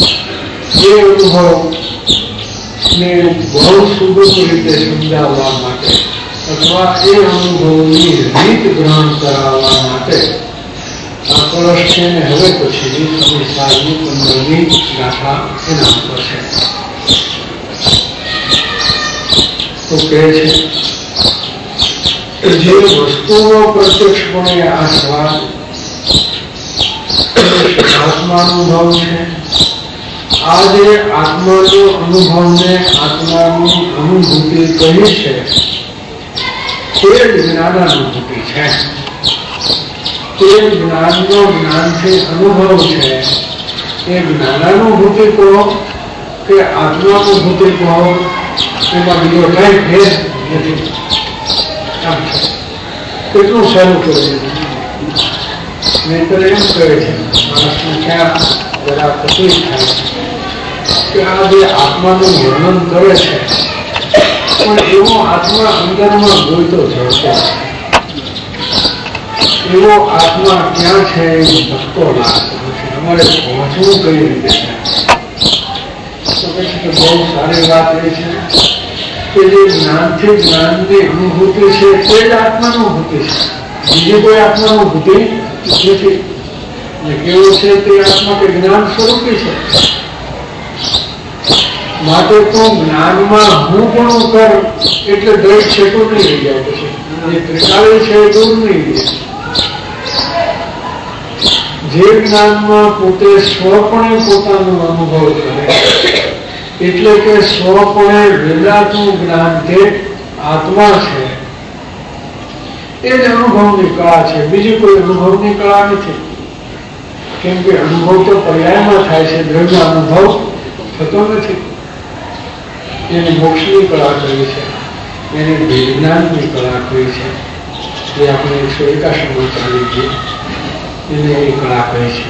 એ અનુભવ ને બહુ સુગમ રીતે સમજાવવા માટે અથવા એ અનુભવની રીત ગ્રહણ કરાવવા માટે આ કળશ છે ને હવે પછીની સમયસારની પંદરમી ગાથા એના ઉપર છે. તો કહે છે જે વસ્તુઓ પ્રત્યક્ષપણે આ સ્વાદ આત્માનુભવ છે, આ જે આત્માનો અનુભવને આત્માની અનુભૂતિ કહી છે તે જ જ્ઞાનાનુભૂતિ છે. તે જ્ઞાનનો જ્ઞાનથી અનુભવ છે. એ જ્ઞાનાનુભૂતિ કહો કે આત્માનુભૂતિ કહો, એમાં બીજો કઈ ભેદ નથી. કેટલું સહેલું કરી નહીતર એમ કહે છે માણસને ક્યાં જરા તકલીફ થાય કે આ જે આત્માનું વર્ણન કરે છે પણ એવો આત્મા અંદરમાં જોઈતો જળતો એવો આત્મા ક્યાં છે એ ભક્તો લાગતો નથી. અમારે પહોંચવું કઈ રીતે છે? તો પછી કે બહુ સારી વાત એ છે કે જે જ્ઞાનથી જ્ઞાનની અનુભૂતિ છે તે જ આત્માનુભૂતિ છે, બીજી કોઈ આત્માનુભૂતિ નથી. કેવું છે તે આત્મા કે જ્ઞાન સ્વરૂપી છે. માટે તો જ્ઞાનમાં હું પણ કર એટલે દરેક છેટું નહીં રહી જાય. પછી જે ત્રિકાળી છે એ દૂર નહીં રહે. જે જ્ઞાનમાં પોતે સ્વપણે પોતાનો અનુભવ કરે એટલે કે સ્વપણે વેદાંતનું જ્ઞાન તે આત્મા છે એ જ અનુભવની કળા છે. બીજી કોઈ અનુભવની કળા નથી. કેમ કે અનુભવ તો પર્યાયમાં થાય છે, દ્રવ્ય અનુભવ થતો નથી. એની મોક્ષની કળા કરી છે, એની વિજ્ઞાનની કળા કરી છે. એ આપણે એકસો એકાશીમાં ચાલી ગઈ એને એ કળા કરી છે.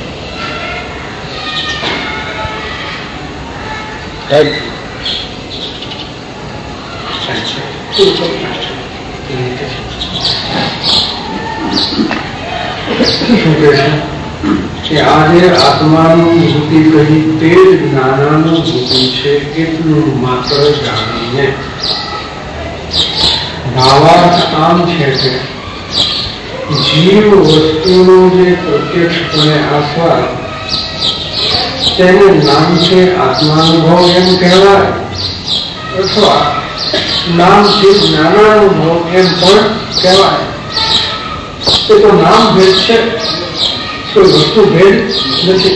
શું કહે છે કે આજે આત્માનુભૂતિ કહી તે જ જ્ઞાનાનુભૂતિ છે એટલું માત્ર જાણીને. ભાવાર્થ આમ છે કે જીવ વસ્તુનો જે પ્રત્યક્ષપણે આસ્વાદ તેનું નામ છે આત્માનુભવ એમ કહેવાય, અથવા નામથી જ્ઞાનાનુભવ એમ પણ કહેવાય. એ તો નામ ભેદ છે, કોઈ વસ્તુ ભેદ નથી.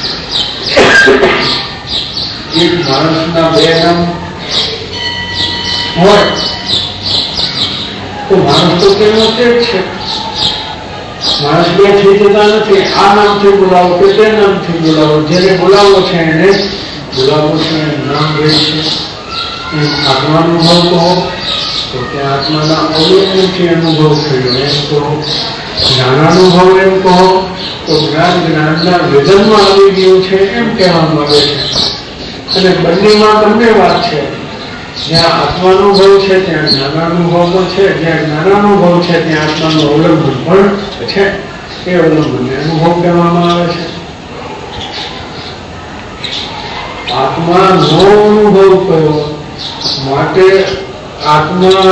એક માણસના બે નામ હોય તો માણસ તો તેનો તે જ છે. માણસ બે થઈ જતા નથી. આ નામથી બોલાવો કે તે નામથી બોલાવો, જેને બોલાવો છે એને બોલાવો છે, નામ ભેદ છે. આત્માનુભવ કહો તો ત્યાં આત્માના અવલંબનથી અનુભવ થયો એમ કહો. જ્ઞાનાનુભવ એમ કહો તો જ્ઞાન જ્ઞાનના વેદનમાં આવી ગયું છે એમ કહેવામાં આવે છે. અને બંનેમાં બંને વાત છે. જ્યાં આત્માનુભવ છે ત્યાં જ્ઞાનાનુભવ પણ છે, જ્યાં જ્ઞાનાનુભવ છે ત્યાં આત્માનું અવલંબન પણ છે. એ અવલંબનને અનુભવ કહેવામાં આવે છે. આત્માનો અનુભવ કયો માટે આત્મા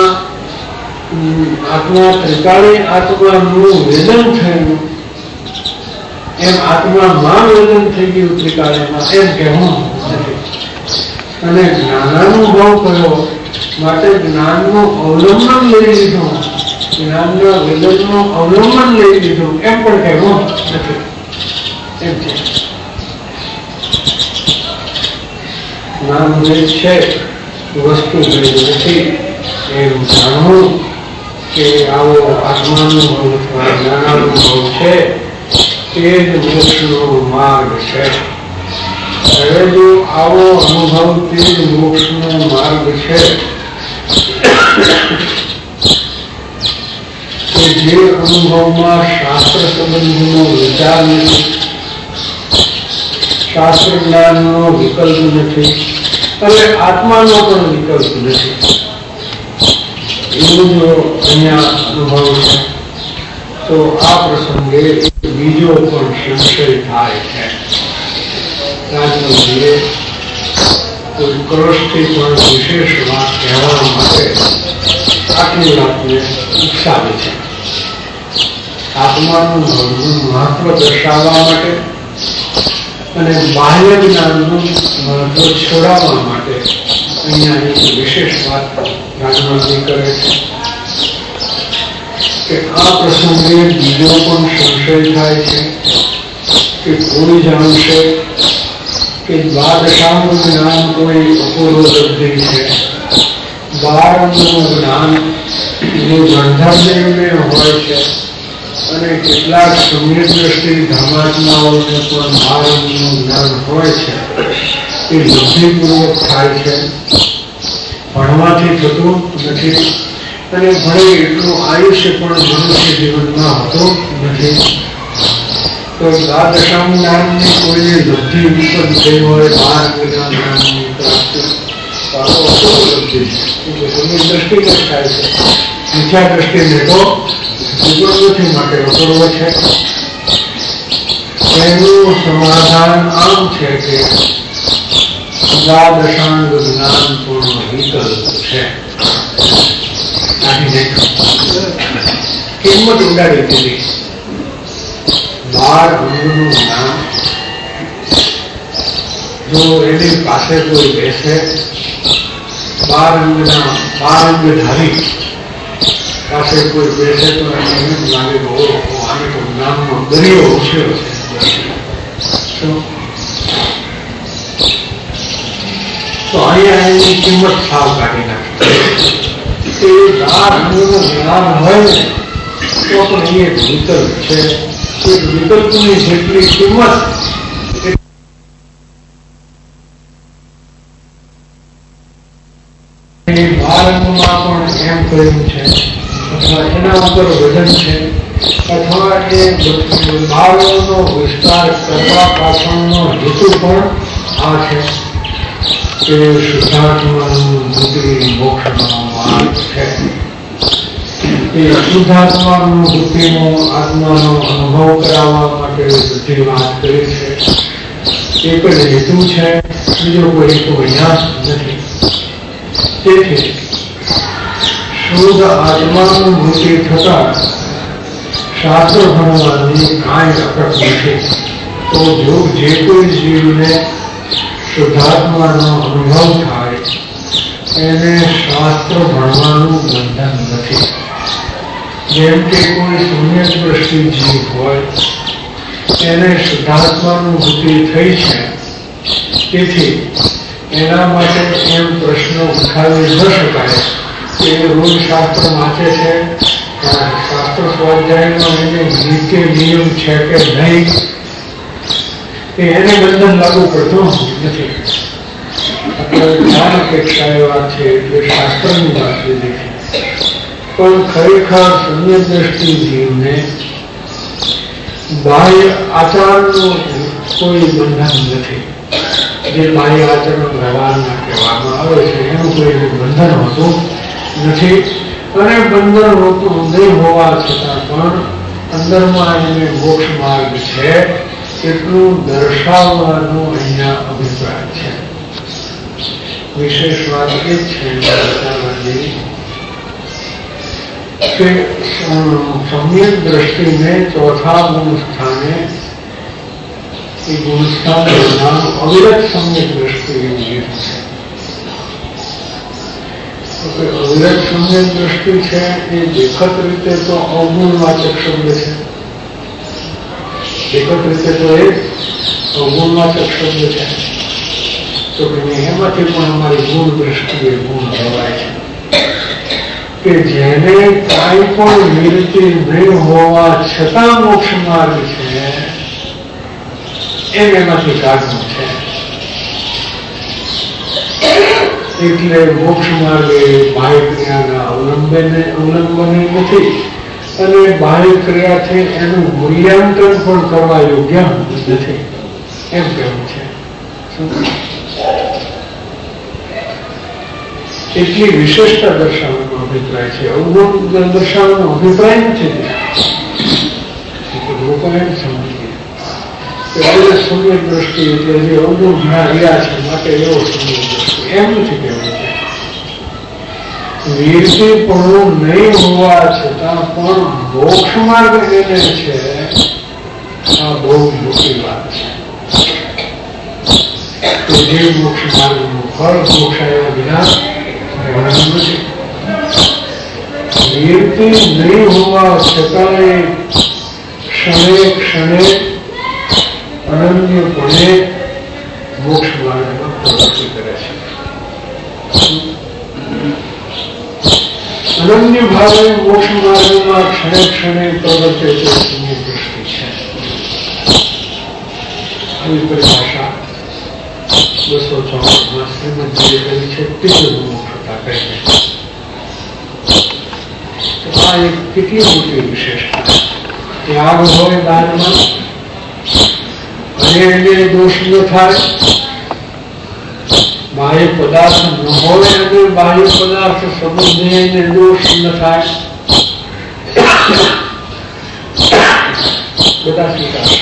આત્મા ત્રિકાળી આત્માનું વેદન થયું એમ આત્મામાં વેદન થઈ ગયું ત્રિકાળીમાં એમ કહેવું નથી. અને જ્ઞાનાનુભવ કયો માટે જ્ઞાનનું અવલંબન લઈ લીધું, જ્ઞાનના વેદનનું અવલંબન લઈ લીધું એમ પણ કહેવું નથી. એમ છે જ્ઞાન વેદ છે, વસ્તુ ભેદ નથી એમ જાણવું કે આવો આત્માનુભવ અથવા જ્ઞાનાનુભવ છે તે જ મોક્ષનો માર્ગ છે. હવે જો આવો અનુભવ તે જ મોક્ષનો માર્ગ છે કે જે અનુભવમાં શાસ્ત્ર સંબંધીનો વિચાર નથી, શાસ્ત્ર જ્ઞાનનો વિકલ્પ નથી, અને આત્માનો પણ વિકલ્પ નથી. એવું જો અહીંયા અનુભવ છે તો આ પ્રસંગે બીજો પણ સંશય થાય છે. રાજનજીએ ઉત્કૃષ્ટથી પણ વિશેષ વાત કહેવા માટે આટલી વાતને ઉકસાવે છે. આત્માનું મહત્વ દર્શાવવા માટે અને બાહ્ય જ્ઞાનનું મહત્વ છોડાવવા માટે અહીંયા એક વિશેષ વાત જાણવાની કરે છે કે આ પ્રસંગે બીજો પણ સંશય થાય છે કે કોઈ જાણશે કે દ્વાદશાંગનું જ્ઞાન કોઈ અપૂર્વ લબ્ધિ છે. બારંગનું જ્ઞાન જે ગંધર્વદેવને હોય છે અને કેટલાક સમ્યક દ્રષ્ટિ ધર્માત્માઓને પણ બારંગનું જ્ઞાન હોય છે. એ બુદ્ધિપૂર્વક થાય છે, ભણવાથી થતું નથી અને ભણે એટલું આયુષ્ય પણ મનુષ્ય જીવનમાં હોતું નથી. તો દ્વાદશાંગ જ્ઞાનની કોઈને લબ્ધિ ઉત્પન્ન થઈ હોય બાર જ્ઞાનની પ્રાપ્તિ દ્રષ્ટિને થાય છે. બીજા દ્રષ્ટિને તો નથી માટે અપૂર્વ છે. એનું સમાધાન આમ છે કે દ્વાદશાંગ જ્ઞાન પૂર્ણ વિકલ્પ છે. કિંમત ઉડાડી દીધી. બાર અંગનું જ્ઞાન જો એની પાસે કોઈ બેસે, બાર અંગના બાર અંગધારી પાસે કોઈ બેસે તો એને એમ લાગે કે આને તો જ્ઞાનનો દરિયો ઉછળ્યો છે. તો અહીંયા એની કિંમત સાવ કાઢી નાખી. એ બાર અંગનું જ્ઞાન હોય ને તો પણ એ એક વિકલ્પ છે. એક વિકલ્પની જેટલી કિંમત બાળકમાં પણ એમ કહ્યું છે અથવા એના ઉપર વજન છે અથવા એ બાળકોનો વિસ્તાર કરવા પાછળનો હેતુ પણ આ છે કે શુદ્ધાત્માનું બુદ્ધિ મોક્ષનો માર્ગ છે. એ શુદ્ધાત્માનું બુદ્ધિનો આત્માનો અનુભવ કરાવવા માટે બધી વાત કરી છે. એક જ હેતુ છે, બીજો કોઈ હેતુ અહીંયા નથી. તેથી શુદ્ધ આત્માનું બુદ્ધિ થતા શાસ્ત્ર ભણવાની કાંઈ અટક નથી. તો જો જે કોઈ જીવને શુદ્ધાત્માનો અનુભવ થાય એને શાસ્ત્ર ભણવાનું બંધન નથી. જેમ કે કોઈ સમ્યક દ્રષ્ટિ જીવ હોય એને શુદ્ધાત્માનું બુદ્ધિ થઈ છે, તેથી એના માટે એમ પ્રશ્નો ઉઠાવી ન શકાય કે રોજ શાસ્ત્ર વાંચે છે, શાસ્ત્ર સ્વાધ્યાયનો એને નીતિ નિયમ છે કે નહીં, એને બંધન લાગુ પડતું નથી. અત્યારે જ્ઞાન અપેક્ષા એવા છે એટલે શાસ્ત્રની વાત લીધી છે. પણ ખરેખર સમ્યક દ્રષ્ટિ જીવને બાહ્ય આચરણનું કોઈ બંધન નથી. જે બાહ્ય આચરણ વ્યવહારના કહેવામાં આવે છે એનું કોઈ બંધન હોતું નથી. અને બંધન હોતું નહીં હોવા છતાં પણ અંદરમાં એને મોક્ષ માર્ગ છે એટલું દર્શાવવાનો અહીંયા અભિપ્રાય છે. વિશેષ વાત એ છે કે સમ્યક દ્રષ્ટિને ચોથા ગુણ સ્થાને એ ગુણસ્થાન અવિરત સમ્યક દ્રષ્ટિ છે. અવિરત સમ્યક દ્રષ્ટિ છે એ દેખત રીતે તો અવગુણવાચક શબ્દ છે. દેખત રીતે તો એ અવગુણવાચક શબ્દ છે. તો એમાંથી પણ અમારી ગુણ દ્રષ્ટિએ ગુણ કહેવાય છે કે જેને કાંઈ પણ નિવૃત્તિ નહીં હોવા છતાં મોક્ષ માર્ગ છે એમ એમાંથી કાઢવું છે. એટલે મોક્ષ માર્ગે બાહ્ય ક્રિયાના અવલંબને અવલંબને નથી અને બાહ્ય ક્રિયાથી એનું મૂલ્યાંકન પણ કરવા યોગ્ય નથી એમ કહેવું છે. એટલી વિશેષતા દર્શાવવાનો અભિપ્રાય છે. અવગુણ દર્શાવવાનો અભિપ્રાય નથી. લોકો એમ સમજી ગયા સમ્યક દ્રષ્ટિ એટલે જે અવગુણ રહ્યા છે માટે એવો સમ્યક દ્રષ્ટિ એમ નથી કહેવું છે. વીરતીપણું નહીં હોવા છતાં પણ મોક્ષ માર્ગ એને છે, આ બહુ મોટી વાત છે. તો જે મોક્ષ માર્ગનું ફળ મોક્ષ આવ્યા વિના રહેવાનું નથી. વીરતી નહીં હોવા છતાં ક્ષણે ક્ષણે અનન્યપણે મોક્ષ માર્ગમાં પ્રવૃત્તિ કરે છે. અનન્ય ભાવે મોક્ષ માર્ગમાં ક્ષણે ક્ષણે પ્રવર્તે છે એની દૃષ્ટિ છે. આવી પરિભાષા બસો ચોસઠમાં શ્રીમદજીએ કરી છે. તીવ્ર મુમુક્ષુતા કહીને આ એક કેટલી મોટી વિશેષતા. ત્યાગ હોય દાનમાં અને એને દોષ ન થાય, બાહ્ય પદાર્થ ન હોય અને બાહ્ય પદાર્થ સંબંધે એને દોષ ન થાય, બધા સ્વીકાર.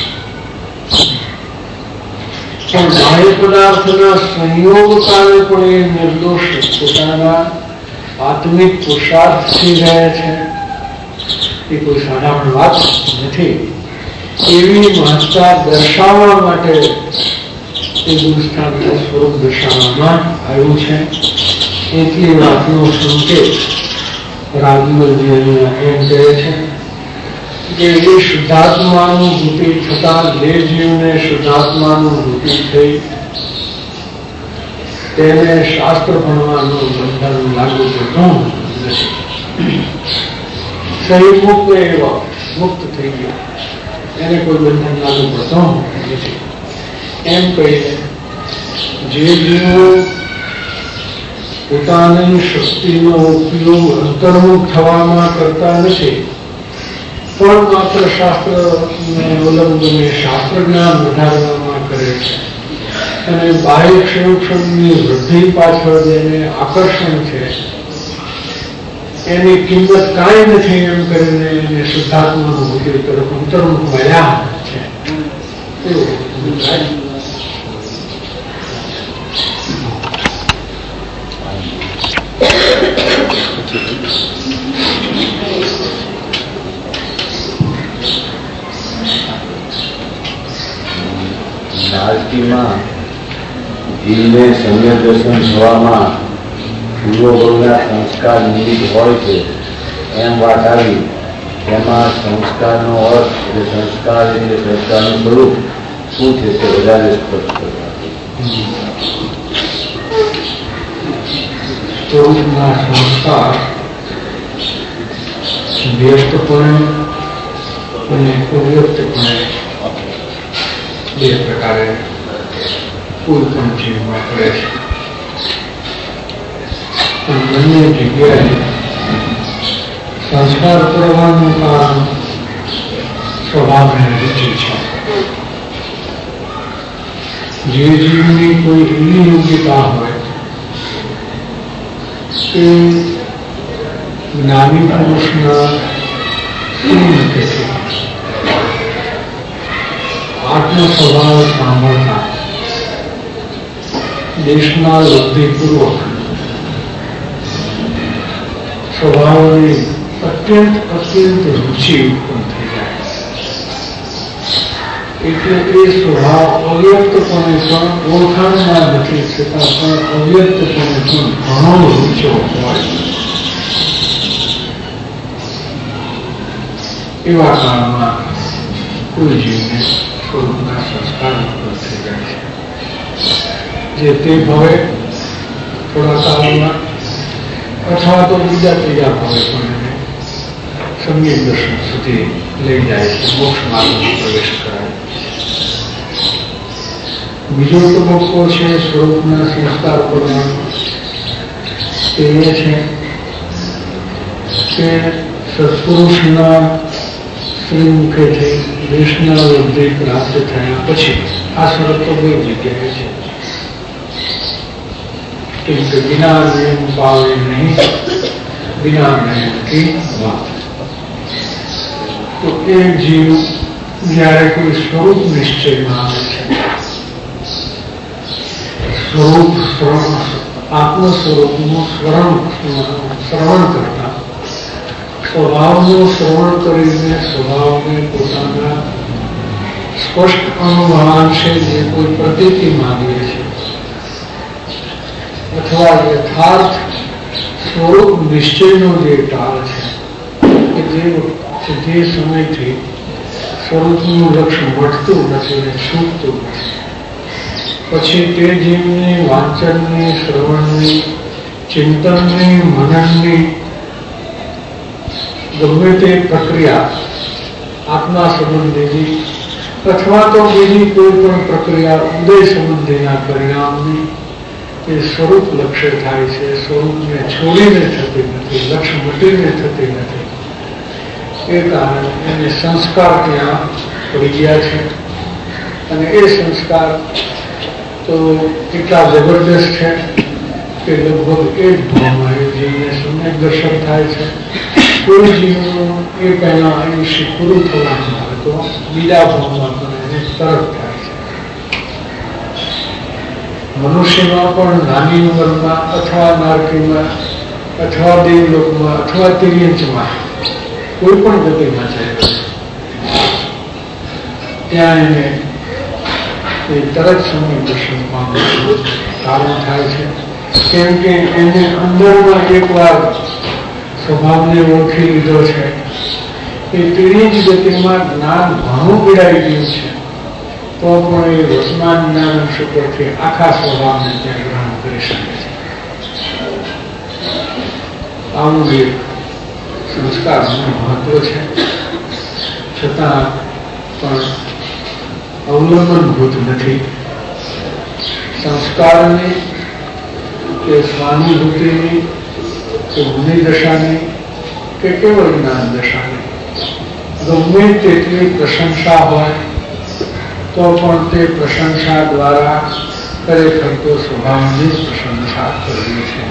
પણ બાહ્ય પદાર્થના સંયોગ કારણે પણ એ નિર્દોષ પોતાના આત્મિક પુરુષાર્થથી રહે છે. એ કોઈ સાધારણ વાત નથી. એવી મહત્તા દર્શાવવા માટે એ ગુરુસ્થાનનું સ્વરૂપ દર્શાવવામાં આવ્યું છે. એટલી વાતનો સંકેત રાજમલજી એમ કહે છે કે એ શુદ્ધાત્માનુભૂતિ થતા જે જીવને શુદ્ધાત્માનુભૂતિ થઈ તેને શાસ્ત્ર ભણવાનું બંધન લાગુ પડતું નથી. સહી મુક્ત એવા મુક્ત થઈ ગયો, એને કોઈ બંધન લાગુ પડતો નથી. એમ કહીને જે જીવો પોતાની શક્તિનો ઉપયોગ અંતર્મુખ થવામાં કરતા નથી, પણ માત્ર શાસ્ત્ર અવલંબને શાસ્ત્ર જ્ઞાન વધારવામાં કરે છે અને બાહ્ય ક્ષણની વૃદ્ધિ પાછળ જેને આકર્ષણ છે એની કિંમત કાંઈ નથી એમ કરીને એને શુદ્ધાત્માનુભૂતિ તરફ અંતર્મુખ મળ્યા છે. નાસ્તિમાં જીવને સમ્ય દર્શન થવામાં પૂર્વભોગના સંસ્કાર નિમિત્ત હોય છે એમ વાત આવી. એમાં સંસ્કારનો અર્થ એટલે સંસ્કાર એટલે સંસ્કારનું સ્વરૂપ શું છે તે વધારે સ્પષ્ટ કરવા. સ્વરૂપના સંસ્કાર વ્યક્તપણે અને અવ્યક્તપણે બે પ્રકારે કોઈ પણ જીવમાં પડે છે. બંને જગ્યાએ સંસ્કાર કરવાનું કારણ સ્વભાવને રૂચિ છે. જે જીવની કોઈ એવી યોગ્યતા હોય કે જ્ઞાની પુરુષના આત્મ સ્વભાવ સાંભળતા દેશના બુદ્ધિપૂર્વક સ્વભાવની અત્યંત અત્યંત રુચિ ઉત્પન્ન થઈ જાય. એટલે એ સ્વભાવ અવ્યક્તપણે પણ ઓળખાણમાં નથી છતાં પણ અવ્યક્તપણે પણ ઘણો રુચો હોય. એવા કાળમાં કોઈ જીવને સ્વરૂપના સંસ્કાર ઉત્પન્ન થઈ જાય છે, જે તે ભવે થોડા કાળમાં અથવા તો બીજા ત્રીજા ભવે પણ એને સમ્યક દર્શન સુધી લઈ જાય છે, મોક્ષ માર્ગમાં પ્રવેશ કરાય. બીજો તબક્કો છે સ્વરૂપના સંસ્કાર કરવાનો. તે એ છે કે સત્પુરુષના શ્રીમુખેથી વૈષ્ણવ વૃદ્ધિ પ્રાપ્ત થયા પછી આ શરત તો બે જગ્યાએ છે કેમ કે બિના નિયમ પાવે નહીં, બિના નિયમથી વાત. તો એ જીવ જયારે કોઈ સ્વરૂપ નિશ્ચયમાં આવે છે, સ્વરૂપ આત્મ સ્વરૂપનું સ્મરણ શ્રવણ કરતા સ્વભાવનું શ્રવણ કરીને સ્વભાવને પોતાના સ્પષ્ટ અનુભવાંશે જે કોઈ પ્રતીતિ માનીએ છે અથવા યથાર્થ સ્વરૂપ નિશ્ચયનો જે કાળ છે કે જે જે સમયથી સ્વરૂપનું લક્ષ્ય મટતું નથી અને છૂટતું નથી, પછી તે જીવની વાંચનની, શ્રવણની, ચિંતનની, મનનની ગમે તે પ્રક્રિયા આત્મા સંબંધીની અથવા તો બીજી કોઈ પણ પ્રક્રિયા ઉદય સંબંધીના પરિણામની એ સ્વરૂપ લક્ષ્ય થાય છે. સ્વરૂપને છોડીને થતી નથી, લક્ષ્ય મટીને થતી નથી. એ કારણે એને સંસ્કાર ત્યાં પડી ગયા છે. અને એ સંસ્કાર તો એટલા જબરદસ્ત છે કે લગભગ એક ભાવમાં એ જીવને સમ્યક દર્શન થાય છે. કોઈ જીવનું એ પહેલા આયુષ્ય પૂરું થવાનું આવે તો બીજા ભાવમાં પણ એને તરફ થાય છે. મનુષ્યમાં પણ નાની ઉંમરમાં અથવા નારકીમાં અથવા દેવલોકમાં અથવા તિર્યંચમાં કોઈ પણ ગતિમાં જાય ત્યાં એને એ તરત સમય દર્શન પામવાનું કારણ થાય છે. કેમ કે એને અંદરમાં એકવાર સ્વભાવને ઓળખી લીધો છે. એ તીરી જ ગતિમાં જ્ઞાન ઘણું પીડાઈ ગયું છે તો પણ એ વર્તમાન જ્ઞાન શુક્રથી આખા સ્વભાવને ત્યાં ગ્રહણ કરી શકે છે. આવું એક સંસ્કારનું મહત્વ છે. છતાં પણ અવલંબનભૂત નથી. સંસ્કારની કે સ્વાનુભૂતિની કે મુનિ દશાની કે કેવળ જ્ઞાન દશાની ગમે તેટલી પ્રશંસા હોય તો પણ તે પ્રશંસા દ્વારા ખરેખર તો સ્વભાવની જ પ્રશંસા કરવી છે.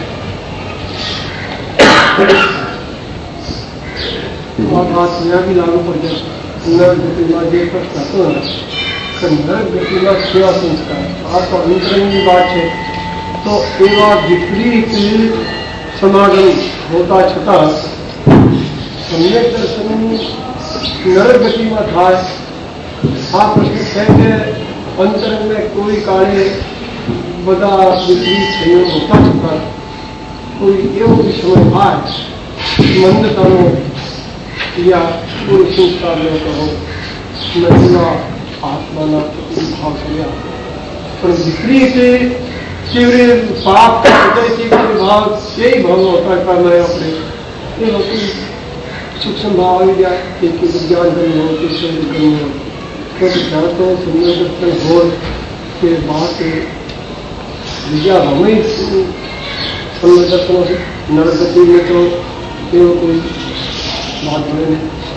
बात यहाँ भी लागू पड़ जाए. नर गतिમાં જે પ્રશ્ન હતો કે નર ગતિમાં કેવા સંસ્કાર, આ તો અંતરંગની વાત છે. તો એવા વિપરીત સમાગમ હોતા છતાં સમ્યક દર્શન નર ગતિમાં થાય. આ પ્રશ્ન છે કે અંતરંગને કોઈ કાળે બધા વિપરીત સંયોગ હોતા છતાં કોઈ એવો સમય થાય મંદતાનો या कोई संस्कार न कहो नदीना आत्माना भाव किया पर विपरीत तीव्र पाप भाव यही भाव होता है. मैं अपने ये लोग सूक्ष्म भाव આવી જાય કે વિજ્ઞાન કરવું હોય કે શોધ કરવું હોય તો ત્યાં તો સંયોજન હોય કે બાત બીજા ભાવે સંયોજકો નરગતિ में तो એવો કોઈ बात बने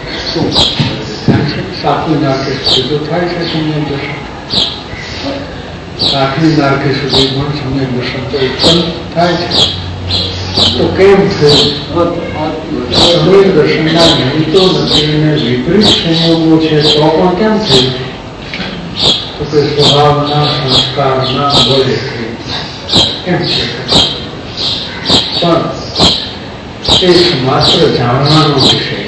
सातवीं नारके સુધી થાય છે સમ્યક દર્શન. સાતમી નારકે સુધી પણ સમ્યક દર્શન તો ઉત્પન્ન થાય છે. તો કેમ થયું? સમ્યક દર્શનના નિમિત્તો નથી અને વિપરીત સંયોગો છે તો પણ કેમ થયું? તો કે સ્વભાવના સંસ્કારના બળે એમ છે. પણ એ માત્ર જાણવાનો વિષય છે.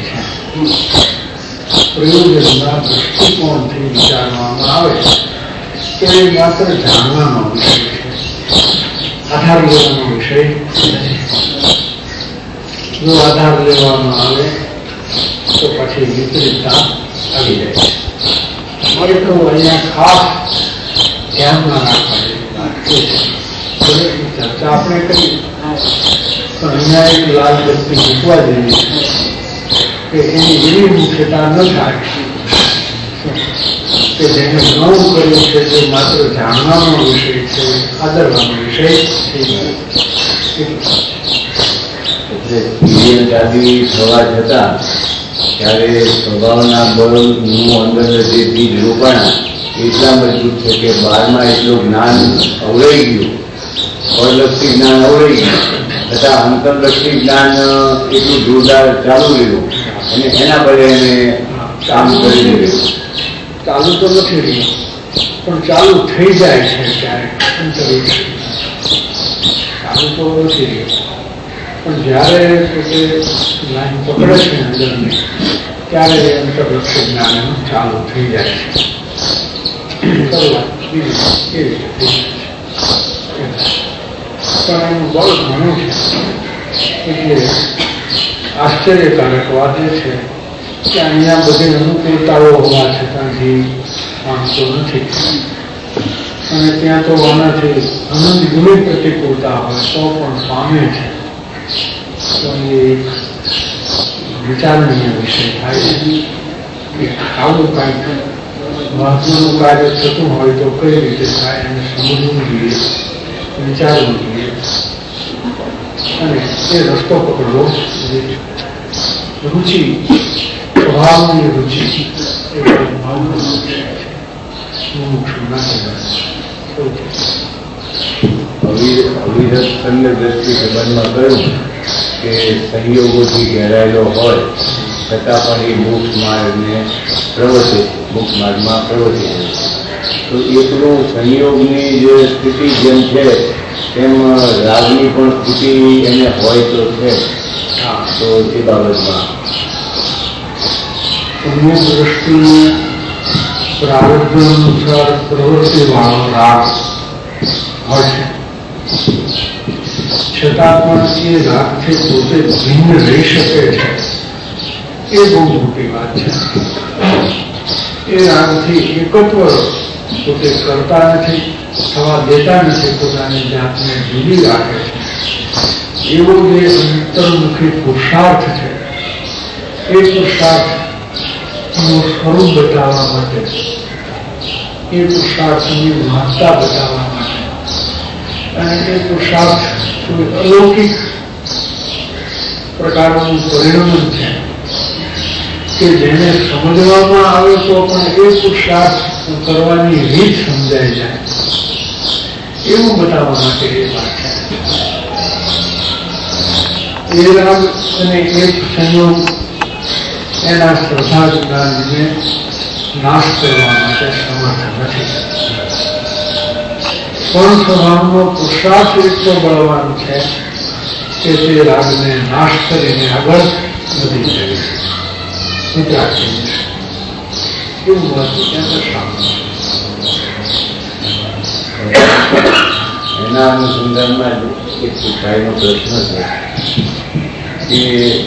પ્રયોજનના દૃષ્ટિકોણથી વિચારવામાં આવે તો એ માત્ર જાણવાનો વિષય છે, આધાર લેવાનો વિષય નથી. જો આધાર લેવામાં આવે તો પછી વિપરીતતા આવી જાય છે. મારે તો અહીંયા ખાસ ધ્યાનમાં રાખવાની વાત એ છે. ચર્ચા આપણે કરી પણ અહીંયા એક લાલ વ્યક્તિ મૂકવા જેવી છે કે એની એવી મુખ્યતા ન થાય કે જેને નવું કર્યું છે તે માત્ર જાણવાનો વિષય છે, આદરવાનો વિષય છે. થવા છતાં ત્યારે સ્વભાવના બળનું અંદર જે બીજ રોપાણા એટલા મજબૂત છે કે બહારમાં એટલું જ્ઞાન અવળાઈ ગયું, પરલક્ષી જ્ઞાન અવળાઈ ગયું છતાં અંતરલક્ષી જ્ઞાન એટલું જોરદાર ચાલુ રહ્યું અને એના પર એને કામ કરી રહ્યું. ચાલુ તો નથી રહ્યું પણ ચાલુ થઈ જાય છે ક્યારેક અંતરલક્ષી. ચાલુ તો નથી રહ્યો, પણ જ્યારે પોતે લાઈન પકડે છે અંદરની ત્યારે એ અંતરલક્ષી જ્ઞાન એનું ચાલુ થઈ જાય છે. કલાક બીજી એ રીતે થઈ જાય છે. પણ એનું બળ ઘણું છે. એટલે આશ્ચર્યકારક વાત એ છે કે અહીંયા બધી અનુકૂળતાઓ હોવા છતાંથી માનતો નથી, અને ત્યાં તો આનાથી અનંત ગુણી પ્રતિકૂળતા હોય તો પણ પામે છે. તો એ વિચારણીય વિષય થાય છે કે આવું કાંઈક મહત્વનું કાર્ય થતું હોય તો કઈ રીતે થાય એને સમજવું જોઈએ, વિચારવું જોઈએ અને એ રસ્તો પકડવો જોઈએ. રુચિ, સ્વભાવની રુચિ એ ભાવનું છે. અવિરત સમ્ય દ્રષ્ટિ સંબંધમાં કહ્યું કે સંયોગોથી ઘેરાયેલો હોય છતાં પણ એ મોક્ષ માર્ગને પ્રવર્તે, મોક્ષ માર્ગમાં પ્રવર્તે છે. તો એટલું સંયોગની જે સ્થિતિ જેમ છે તેમ રાગની પણ સ્થિતિ એને હોય તો છે. તો એ બાબતમાં સમ્ય દ્રષ્ટિ પ્રારબ્ધ અનુસાર પ્રવૃત્તિ વાળો રાગ હોય છે, છતાં પણ એ રાગથી પોતે ભિન્ન રહી શકે છે. એ બહુ મોટી વાત છે. એ રાગથી એકત્વ પોતે કરતા નથી, થવા દેતા નથી, પોતાની જાતને જુદી રાખે છે. એવો જે અંતર્મુખી પુરુષાર્થ છે એ પુરુષાર્થ સ્વરૂપ બતાવવા માટે, એ પુરુષાર્થની મહત્તા બતાવવા માટે, અને એ પુરુષાર્થ અલૌકિક પ્રકારનું પરિણમન છે કે જેને સમજવામાં આવે તો પણ એ પુરુષાર્થ કરવાની રીત સમજાઈ જાય એવું બતાવવા માટે એ વાત છે. એ રાગ અને એક સંયોગ એના શ્રદ્ધા જ્ઞાનને નાશ કરવા માટે સમર્થ નથી. પણ સ્વભાવનો પુરુષાર્થ એટલો બળવાન છે કે તે રાગને નાશ કરીને આગળ વધી શકે છે. એવું વાત ત્યાં એના અનુસંધાનમાં એક પૂછાયનો પ્રશ્ન છે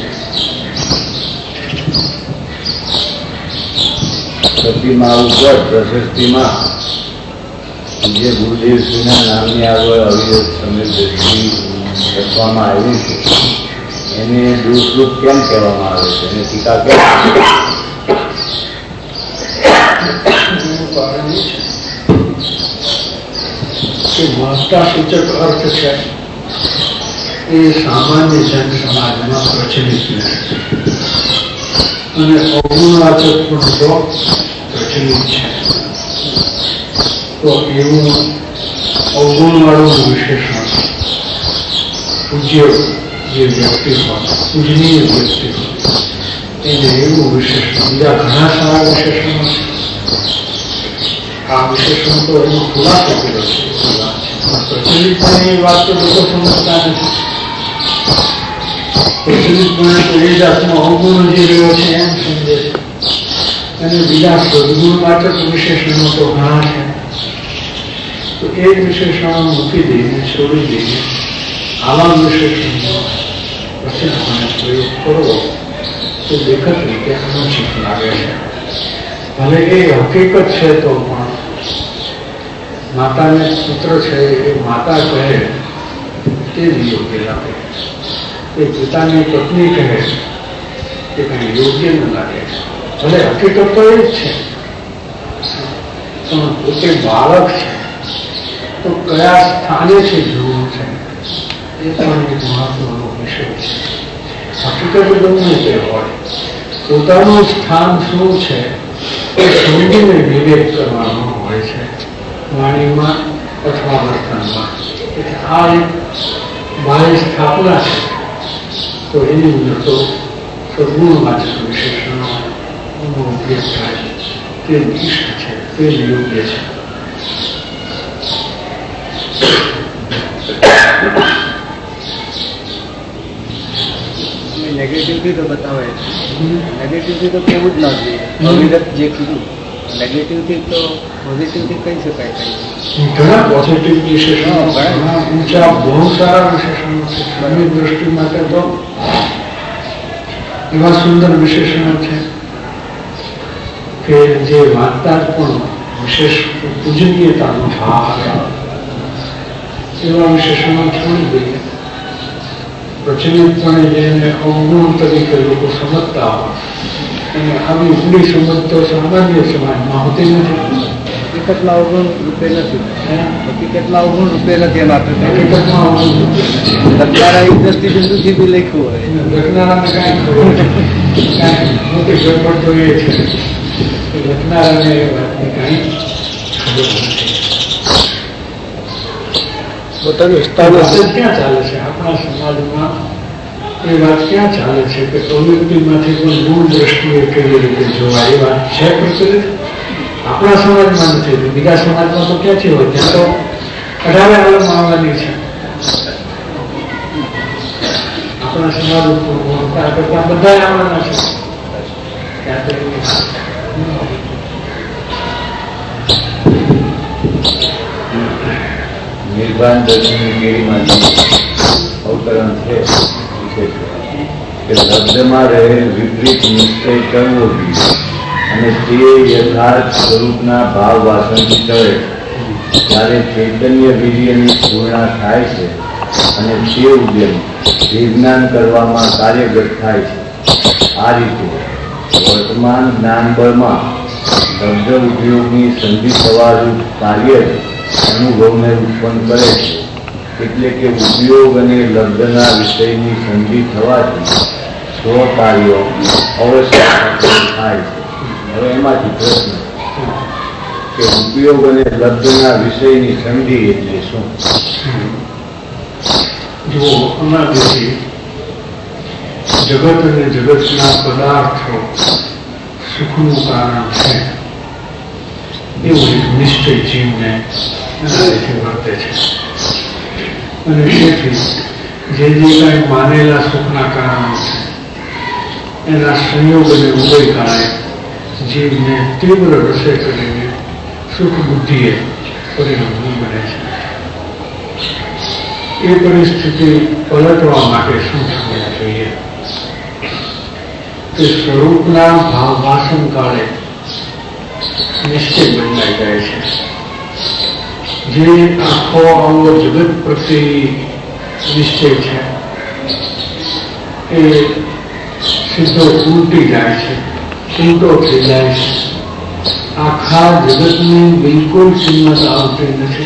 કે પ્રતિમા ઉપર પ્રશસ્તિમાં જે ગુરુદેવશ્રીના નામની આગળ અવિરત સમ્યક દ્રષ્ટિ લખવામાં આવ્યું છે એને દુષ્રૂપ કેમ કહેવામાં આવે છે, એને ટીકા કેમ? કે મહત્તા સૂચક અર્થ છે એ સામાન્ય જન સમાજમાં પ્રચલિત નથી, અને અવગુણવાચક પણ તો પ્રચલિત છે. તો એવું અવગુણવાળું વિશેષણ પૂજ્ય જે વ્યક્તિ હોય, પૂજનીય વ્યક્તિ હોય, એને એવું વિશેષણ, બીજા ઘણા સારા વિશેષણો છે. આ વિશેષણ તો એનો ખુલાસો કર્યો છે, પ્રચલિતપણે એ વાત તો લોકો સમજતા નથી. પ્રચલિતપણે તો એ જાતનો અવગુણ જે રહ્યો છે એમ સમજે છે, અને બીજા સદગુણ વાચક વિશેષણો તો ઘણા છે. તો એ વિશેષણો મૂકી દઈને, છોડી દઈને આવા વિશેષણનો પ્રચલિતપણે પ્રયોગ કરવો તો દેખત રીતે અનુચિત લાગે છે. ભલે એ હકીકત છે તો પણ માતાને પુત્ર છે એ માતા કહે તે જ યોગ્ય લાગે, એ પિતાની પત્ની કહે તે કંઈ યોગ્ય ન લાગે. ભલે હકીકત તો એ જ છે, પણ પોતે બાળક છે તો કયા સ્થાને છે જોવું છે એ પણ એક મહત્વનો વિષય છે. હકીકત ગમે તે હોય, પોતાનું સ્થાન શું છે એ સમજીને વિવેક કરવાનો હોય છે, વાણીમાં અથવા વર્તનમાં. એટલે આ એક બાહ્ય સ્થાપના છે. તો એની અંદર તો સદગુણવાચક વિશેષણનો ઉપયોગ થાય તે ઇષ્ટ છે, તે યોગ્ય છે. પોઝિટિવથી તો બતાવે, નેગેટિવથી તો કેવું જ ના જોઈએ. જે કીધું નેગેટિવથી તો પોઝિટિવથી કહી શકાય કંઈ ઘણા પોઝિટિવ વિશેષણો, ઘણા ઊંચા બહુ સારા વિશેષણો છે. સ્વામી દ્રષ્ટિ માટે તો એવા સુંદર વિશેષણો છે કે જે વાંચતા જ પણ વિશેષ પૂજનીયતાનો ભાવ એવા વિશેષણો છોડી દઈએ. પ્રચલિતપણે જેને અવગુણ તરીકે લોકો સમજતા હોય અને આવી ઊંડી સમજ તો સામાન્ય સમાજમાં હોતી નથી. હકીકતમાં અવગુણ રૂપે નથી, હકીકતમાં અવગુણ રૂપે નથી. એમ આપણે હકીકતમાં અવગુણ લખનારા એક દ્રષ્ટિબિંદુથી બી લખ્યું હોય, લખનારાને કાંઈ ખબર કાંઈ મોટી ગડબડ જોઈએ છે. લખનારાને એ વાતની કાંઈ ખબર નથી. પોતાનું ક્યાં ચાલે છે આપણા સમાજમાં? એ વાત ક્યાં ચાલે છે કે પ્રવૃત્તિમાંથી પણ મૂળ દ્રષ્ટિએ કેવી રીતે જોવા? એ વાત છે પ્રચલિત આપણા સમાજમાં નથી. બીજા સમાજમાં તો ક્યાંથી હોય? ત્યાં તો અઢારે આલમમાં આવવાની છે. આપણા સમાજ ઉપર કરતા બધા આવવાના છે. ત્યાં તો નિર્વાણ દર્શનની કેળીમાંથી અવતરણ છે કે શબ્દમાં રહેલ વિપરીત નિશ્ચય કરવો જોઈએ અને તે યથાર્થ સ્વરૂપના ભાવ વાસણથી ટળે ત્યારે ચૈતન્ય વીર્યની પૂર્ણા થાય છે અને તે ઉદ્યમ વિજ્ઞાન કરવામાં કાર્યગત થાય છે. આ રીતે વર્તમાન જ્ઞાનબળમાં શબ્દ ઉપયોગની સંધિ થવાનું કાર્ય અનુભવને ઉત્પન્ન કરે છે. એટલે કે ઉપયોગ અને લબ્ધના વિષયની સંધિ થવાથી સ્વકાર્યો અવશ્ય થાય છે. હવે એમાંથી પ્રશ્ન કે ઉપયોગ અને લબ્ધના વિષયની સંધિ એટલે શું? જો અનાદિથી જગત અને જગતના પદાર્થો સુખનું કારણ છે એવું એક નિશ્ચય જીવને એનાથી વર્તે છે. અને તેથી જે જે કાંઈ માનેલા સુખના કારણો છે એના સંયોગ અને ઉદય કાળે જીવને તીવ્ર રસે કરીને સુખ બુદ્ધિએ પરિણમવું બને છે. એ પરિસ્થિતિ પલટવા માટે શું થવું જોઈએ કે સ્વરૂપના ભાવ વાસન કાળે નિશ્ચય બદલાઈ જાય છે. જે આખો આવો જગત પ્રત્યે નિશ્ચય છે એ સીધો ઉલટી જાય છે, ઉલટો થઈ જાય છે. આખા જગતની બિલકુલ કિંમત આવતી નથી.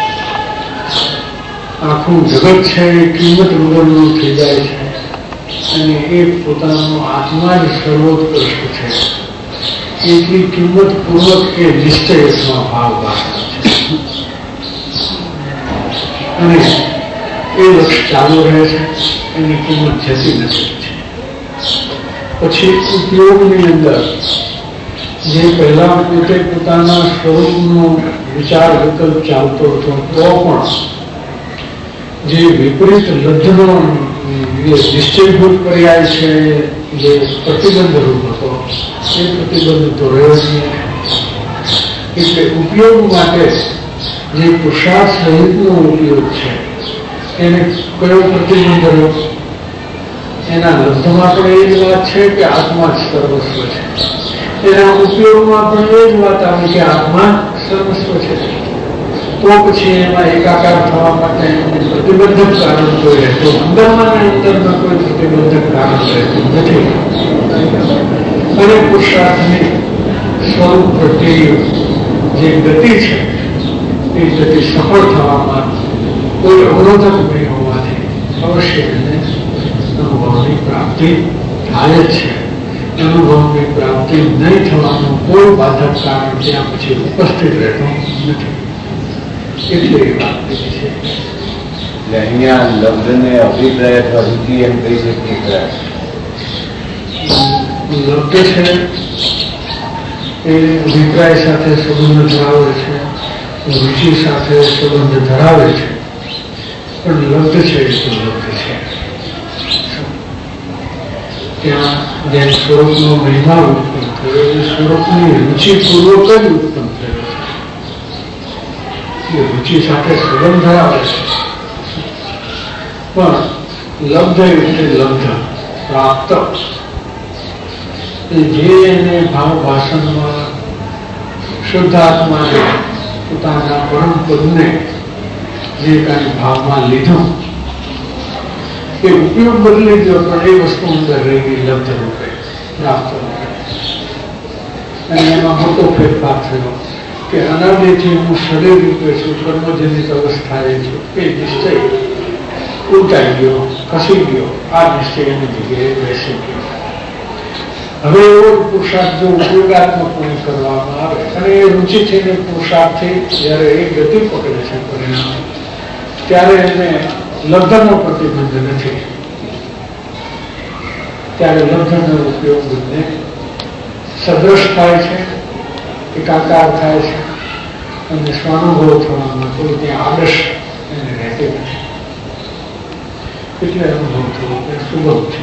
આખું જગત છે એ કિંમત વગરનું થઈ જાય છે અને એ પોતાનો આત્મા જ સર્વોત્કૃષ્ટ છે. એટલી કિંમત પૂર્વક એ નિશ્ચય ભાવ વાસણ છે અને એ લક્ષ ચાલુ રહે છે. એની કિંમત જતી નથી. પછી ઉપયોગની અંદર જે પહેલા પોતે પોતાના સ્વરૂપનો વિચાર વિકલ્પ ચાલતો હતો તો પણ જે વિપરીત લબ્ધનો નિશ્ચયભૂત પર્યાય છે, જે પ્રતિબંધ રૂપ હતો એ પ્રતિબંધ તો રહ્યો નહીં. એટલે ઉપયોગ માટે જે પુરુષાર્થ સહિતનો ઉપયોગ છે એને કયો પ્રતિબંધ રહ્યો? એના લબ્ધમાં પણ એ જ વાત છે કે આત્મા જ સર્વસ્વ છે. એના ઉપયોગમાં પણ એ જ વાત આવી કે આત્મા સર્વસ્વ છે. તો પછી એમાં એકાકાર થવા માટે પ્રતિબંધક કારણ કોઈ રહેતું અંદરમાં અને અંદરમાં કોઈ પ્રતિબંધક કારણ રહેતું નથી. અને પુરુષાર્થની સ્વરૂપ પ્રત્યે જે ગતિ છે એ ગતિ સફળ થવામાં કોઈ અવરોધક નહીં હોવાથી અવશ્ય એને અનુભવની પ્રાપ્તિ થાય જ છે. અનુભવની પ્રાપ્તિ નહીં થવાનું કોઈ બાધક કારણ ત્યાં પછી ઉપસ્થિત રહેતું નથી. એટલે એ વાત છે. એટલે અહીંયા લબ્ધને અભિપ્રાય અથવા રુચિ એમ કહી શકીએ. લબ્ધ છે એ અભિપ્રાય સાથે સંબંધ ધરાવે છે, રુચિ સાથે સંબંધ ધરાવે છે, પણ લબ્ધ છે એ તો લબ્ધ છે. ત્યાં જેમ સ્વરૂપનો મહિમા ઉત્પન્ન થયો એ સ્વરૂપની રુચિપૂર્વક જ ઉત્પન્ન થયો છે. એ રુચિ સાથે સંબંધ ધરાવે છે, પણ લબ્ધ એટલે લબ્ધ પ્રાપ્ત જે એને ભાવ ભાષણમાં શુદ્ધાત્માને પોતાના પરમ પદને જે કાંઈ ભાવમાં લીધું એ ઉપયોગ બદલી ગયો, પણ એ વસ્તુ અંદર રહી ગઈ લબ્ધ રૂપે પ્રાપ્ત રૂપે. અને એમાં મોટો ફેરફાર થયો કે અનાદિથી હું શરીર રૂપે છું, કર્મજનિત અવસ્થાએ છું, એ નિશ્ચય ઉલટાઈ ગયો, ખસી ગયો. આ નિશ્ચય એની જગ્યાએ બેસી ગયો. હવે એવો પુરુષાર્થ જો ઉપયોગાત્મકપણે કરવામાં આવે અને એ રુચિથી પુરુષાર્થથી જયારે એ ગતિ પકડે છે પરિણામ, ત્યારે એને લબ્ધનો પ્રતિબંધ નથી. ત્યારે લબ્ધનો ઉપયોગ બંને સદ્રશ થાય છે, એકાકાર થાય છે અને સ્વાનુભવ થવામાં કોઈ ત્યાં આદર્શ એને રહેતી નથી. એટલે અનુભવ થવો એ સુલભ છે.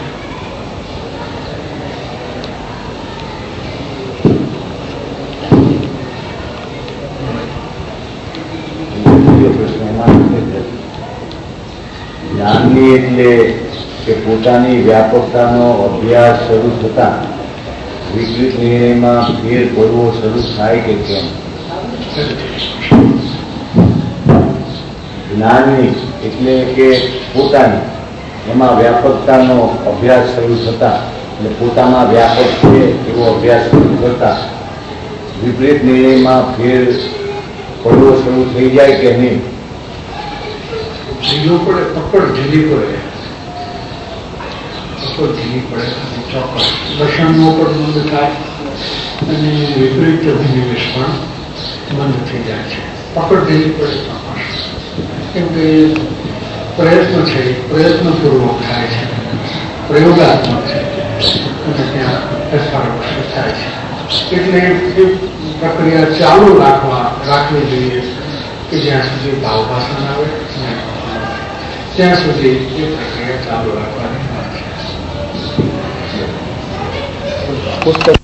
જ્ઞાનની એટલે કે પોતાની વ્યાપકતાનો અભ્યાસ શરૂ થતા વિકૃત નિર્ણયમાં ફેર પડવો શરૂ થાય કે કેમ? જ્ઞાનની એટલે કે પોતાની એમાં વ્યાપકતાનો અભ્યાસ શરૂ થતા એટલે પોતામાં વ્યાપક છે એવો અભ્યાસ શરૂ કરતા વિપરીત નિર્ણયમાં ફેર પડવો શરૂ થઈ જાય કે નહીં? ઢીલો પડે, પકડ ઢીલી પડે, પકડ ઢીલી પડે ચોક્કસ. દર્શનનો પણ બંધ થાય અને વિપરીત અભિનિવેશ પણ બંધ થઈ જાય છે. પકડ ઢીલી પડે ચોક્કસ. કેમ કે પ્રયત્ન છે, પ્રયત્નપૂર્વક થાય છે, પ્રયોગાત્મક છે અને ત્યાં ફેરફાર થાય છે. એટલે એ પ્રક્રિયા ચાલુ રાખવા રાખવી જોઈએ કે જ્યાં સુધી ભાવ ભાષણ આવે ત્યાં સુધી એ પ્રક્રિયા ચાલુ રાખવાની વાત છે.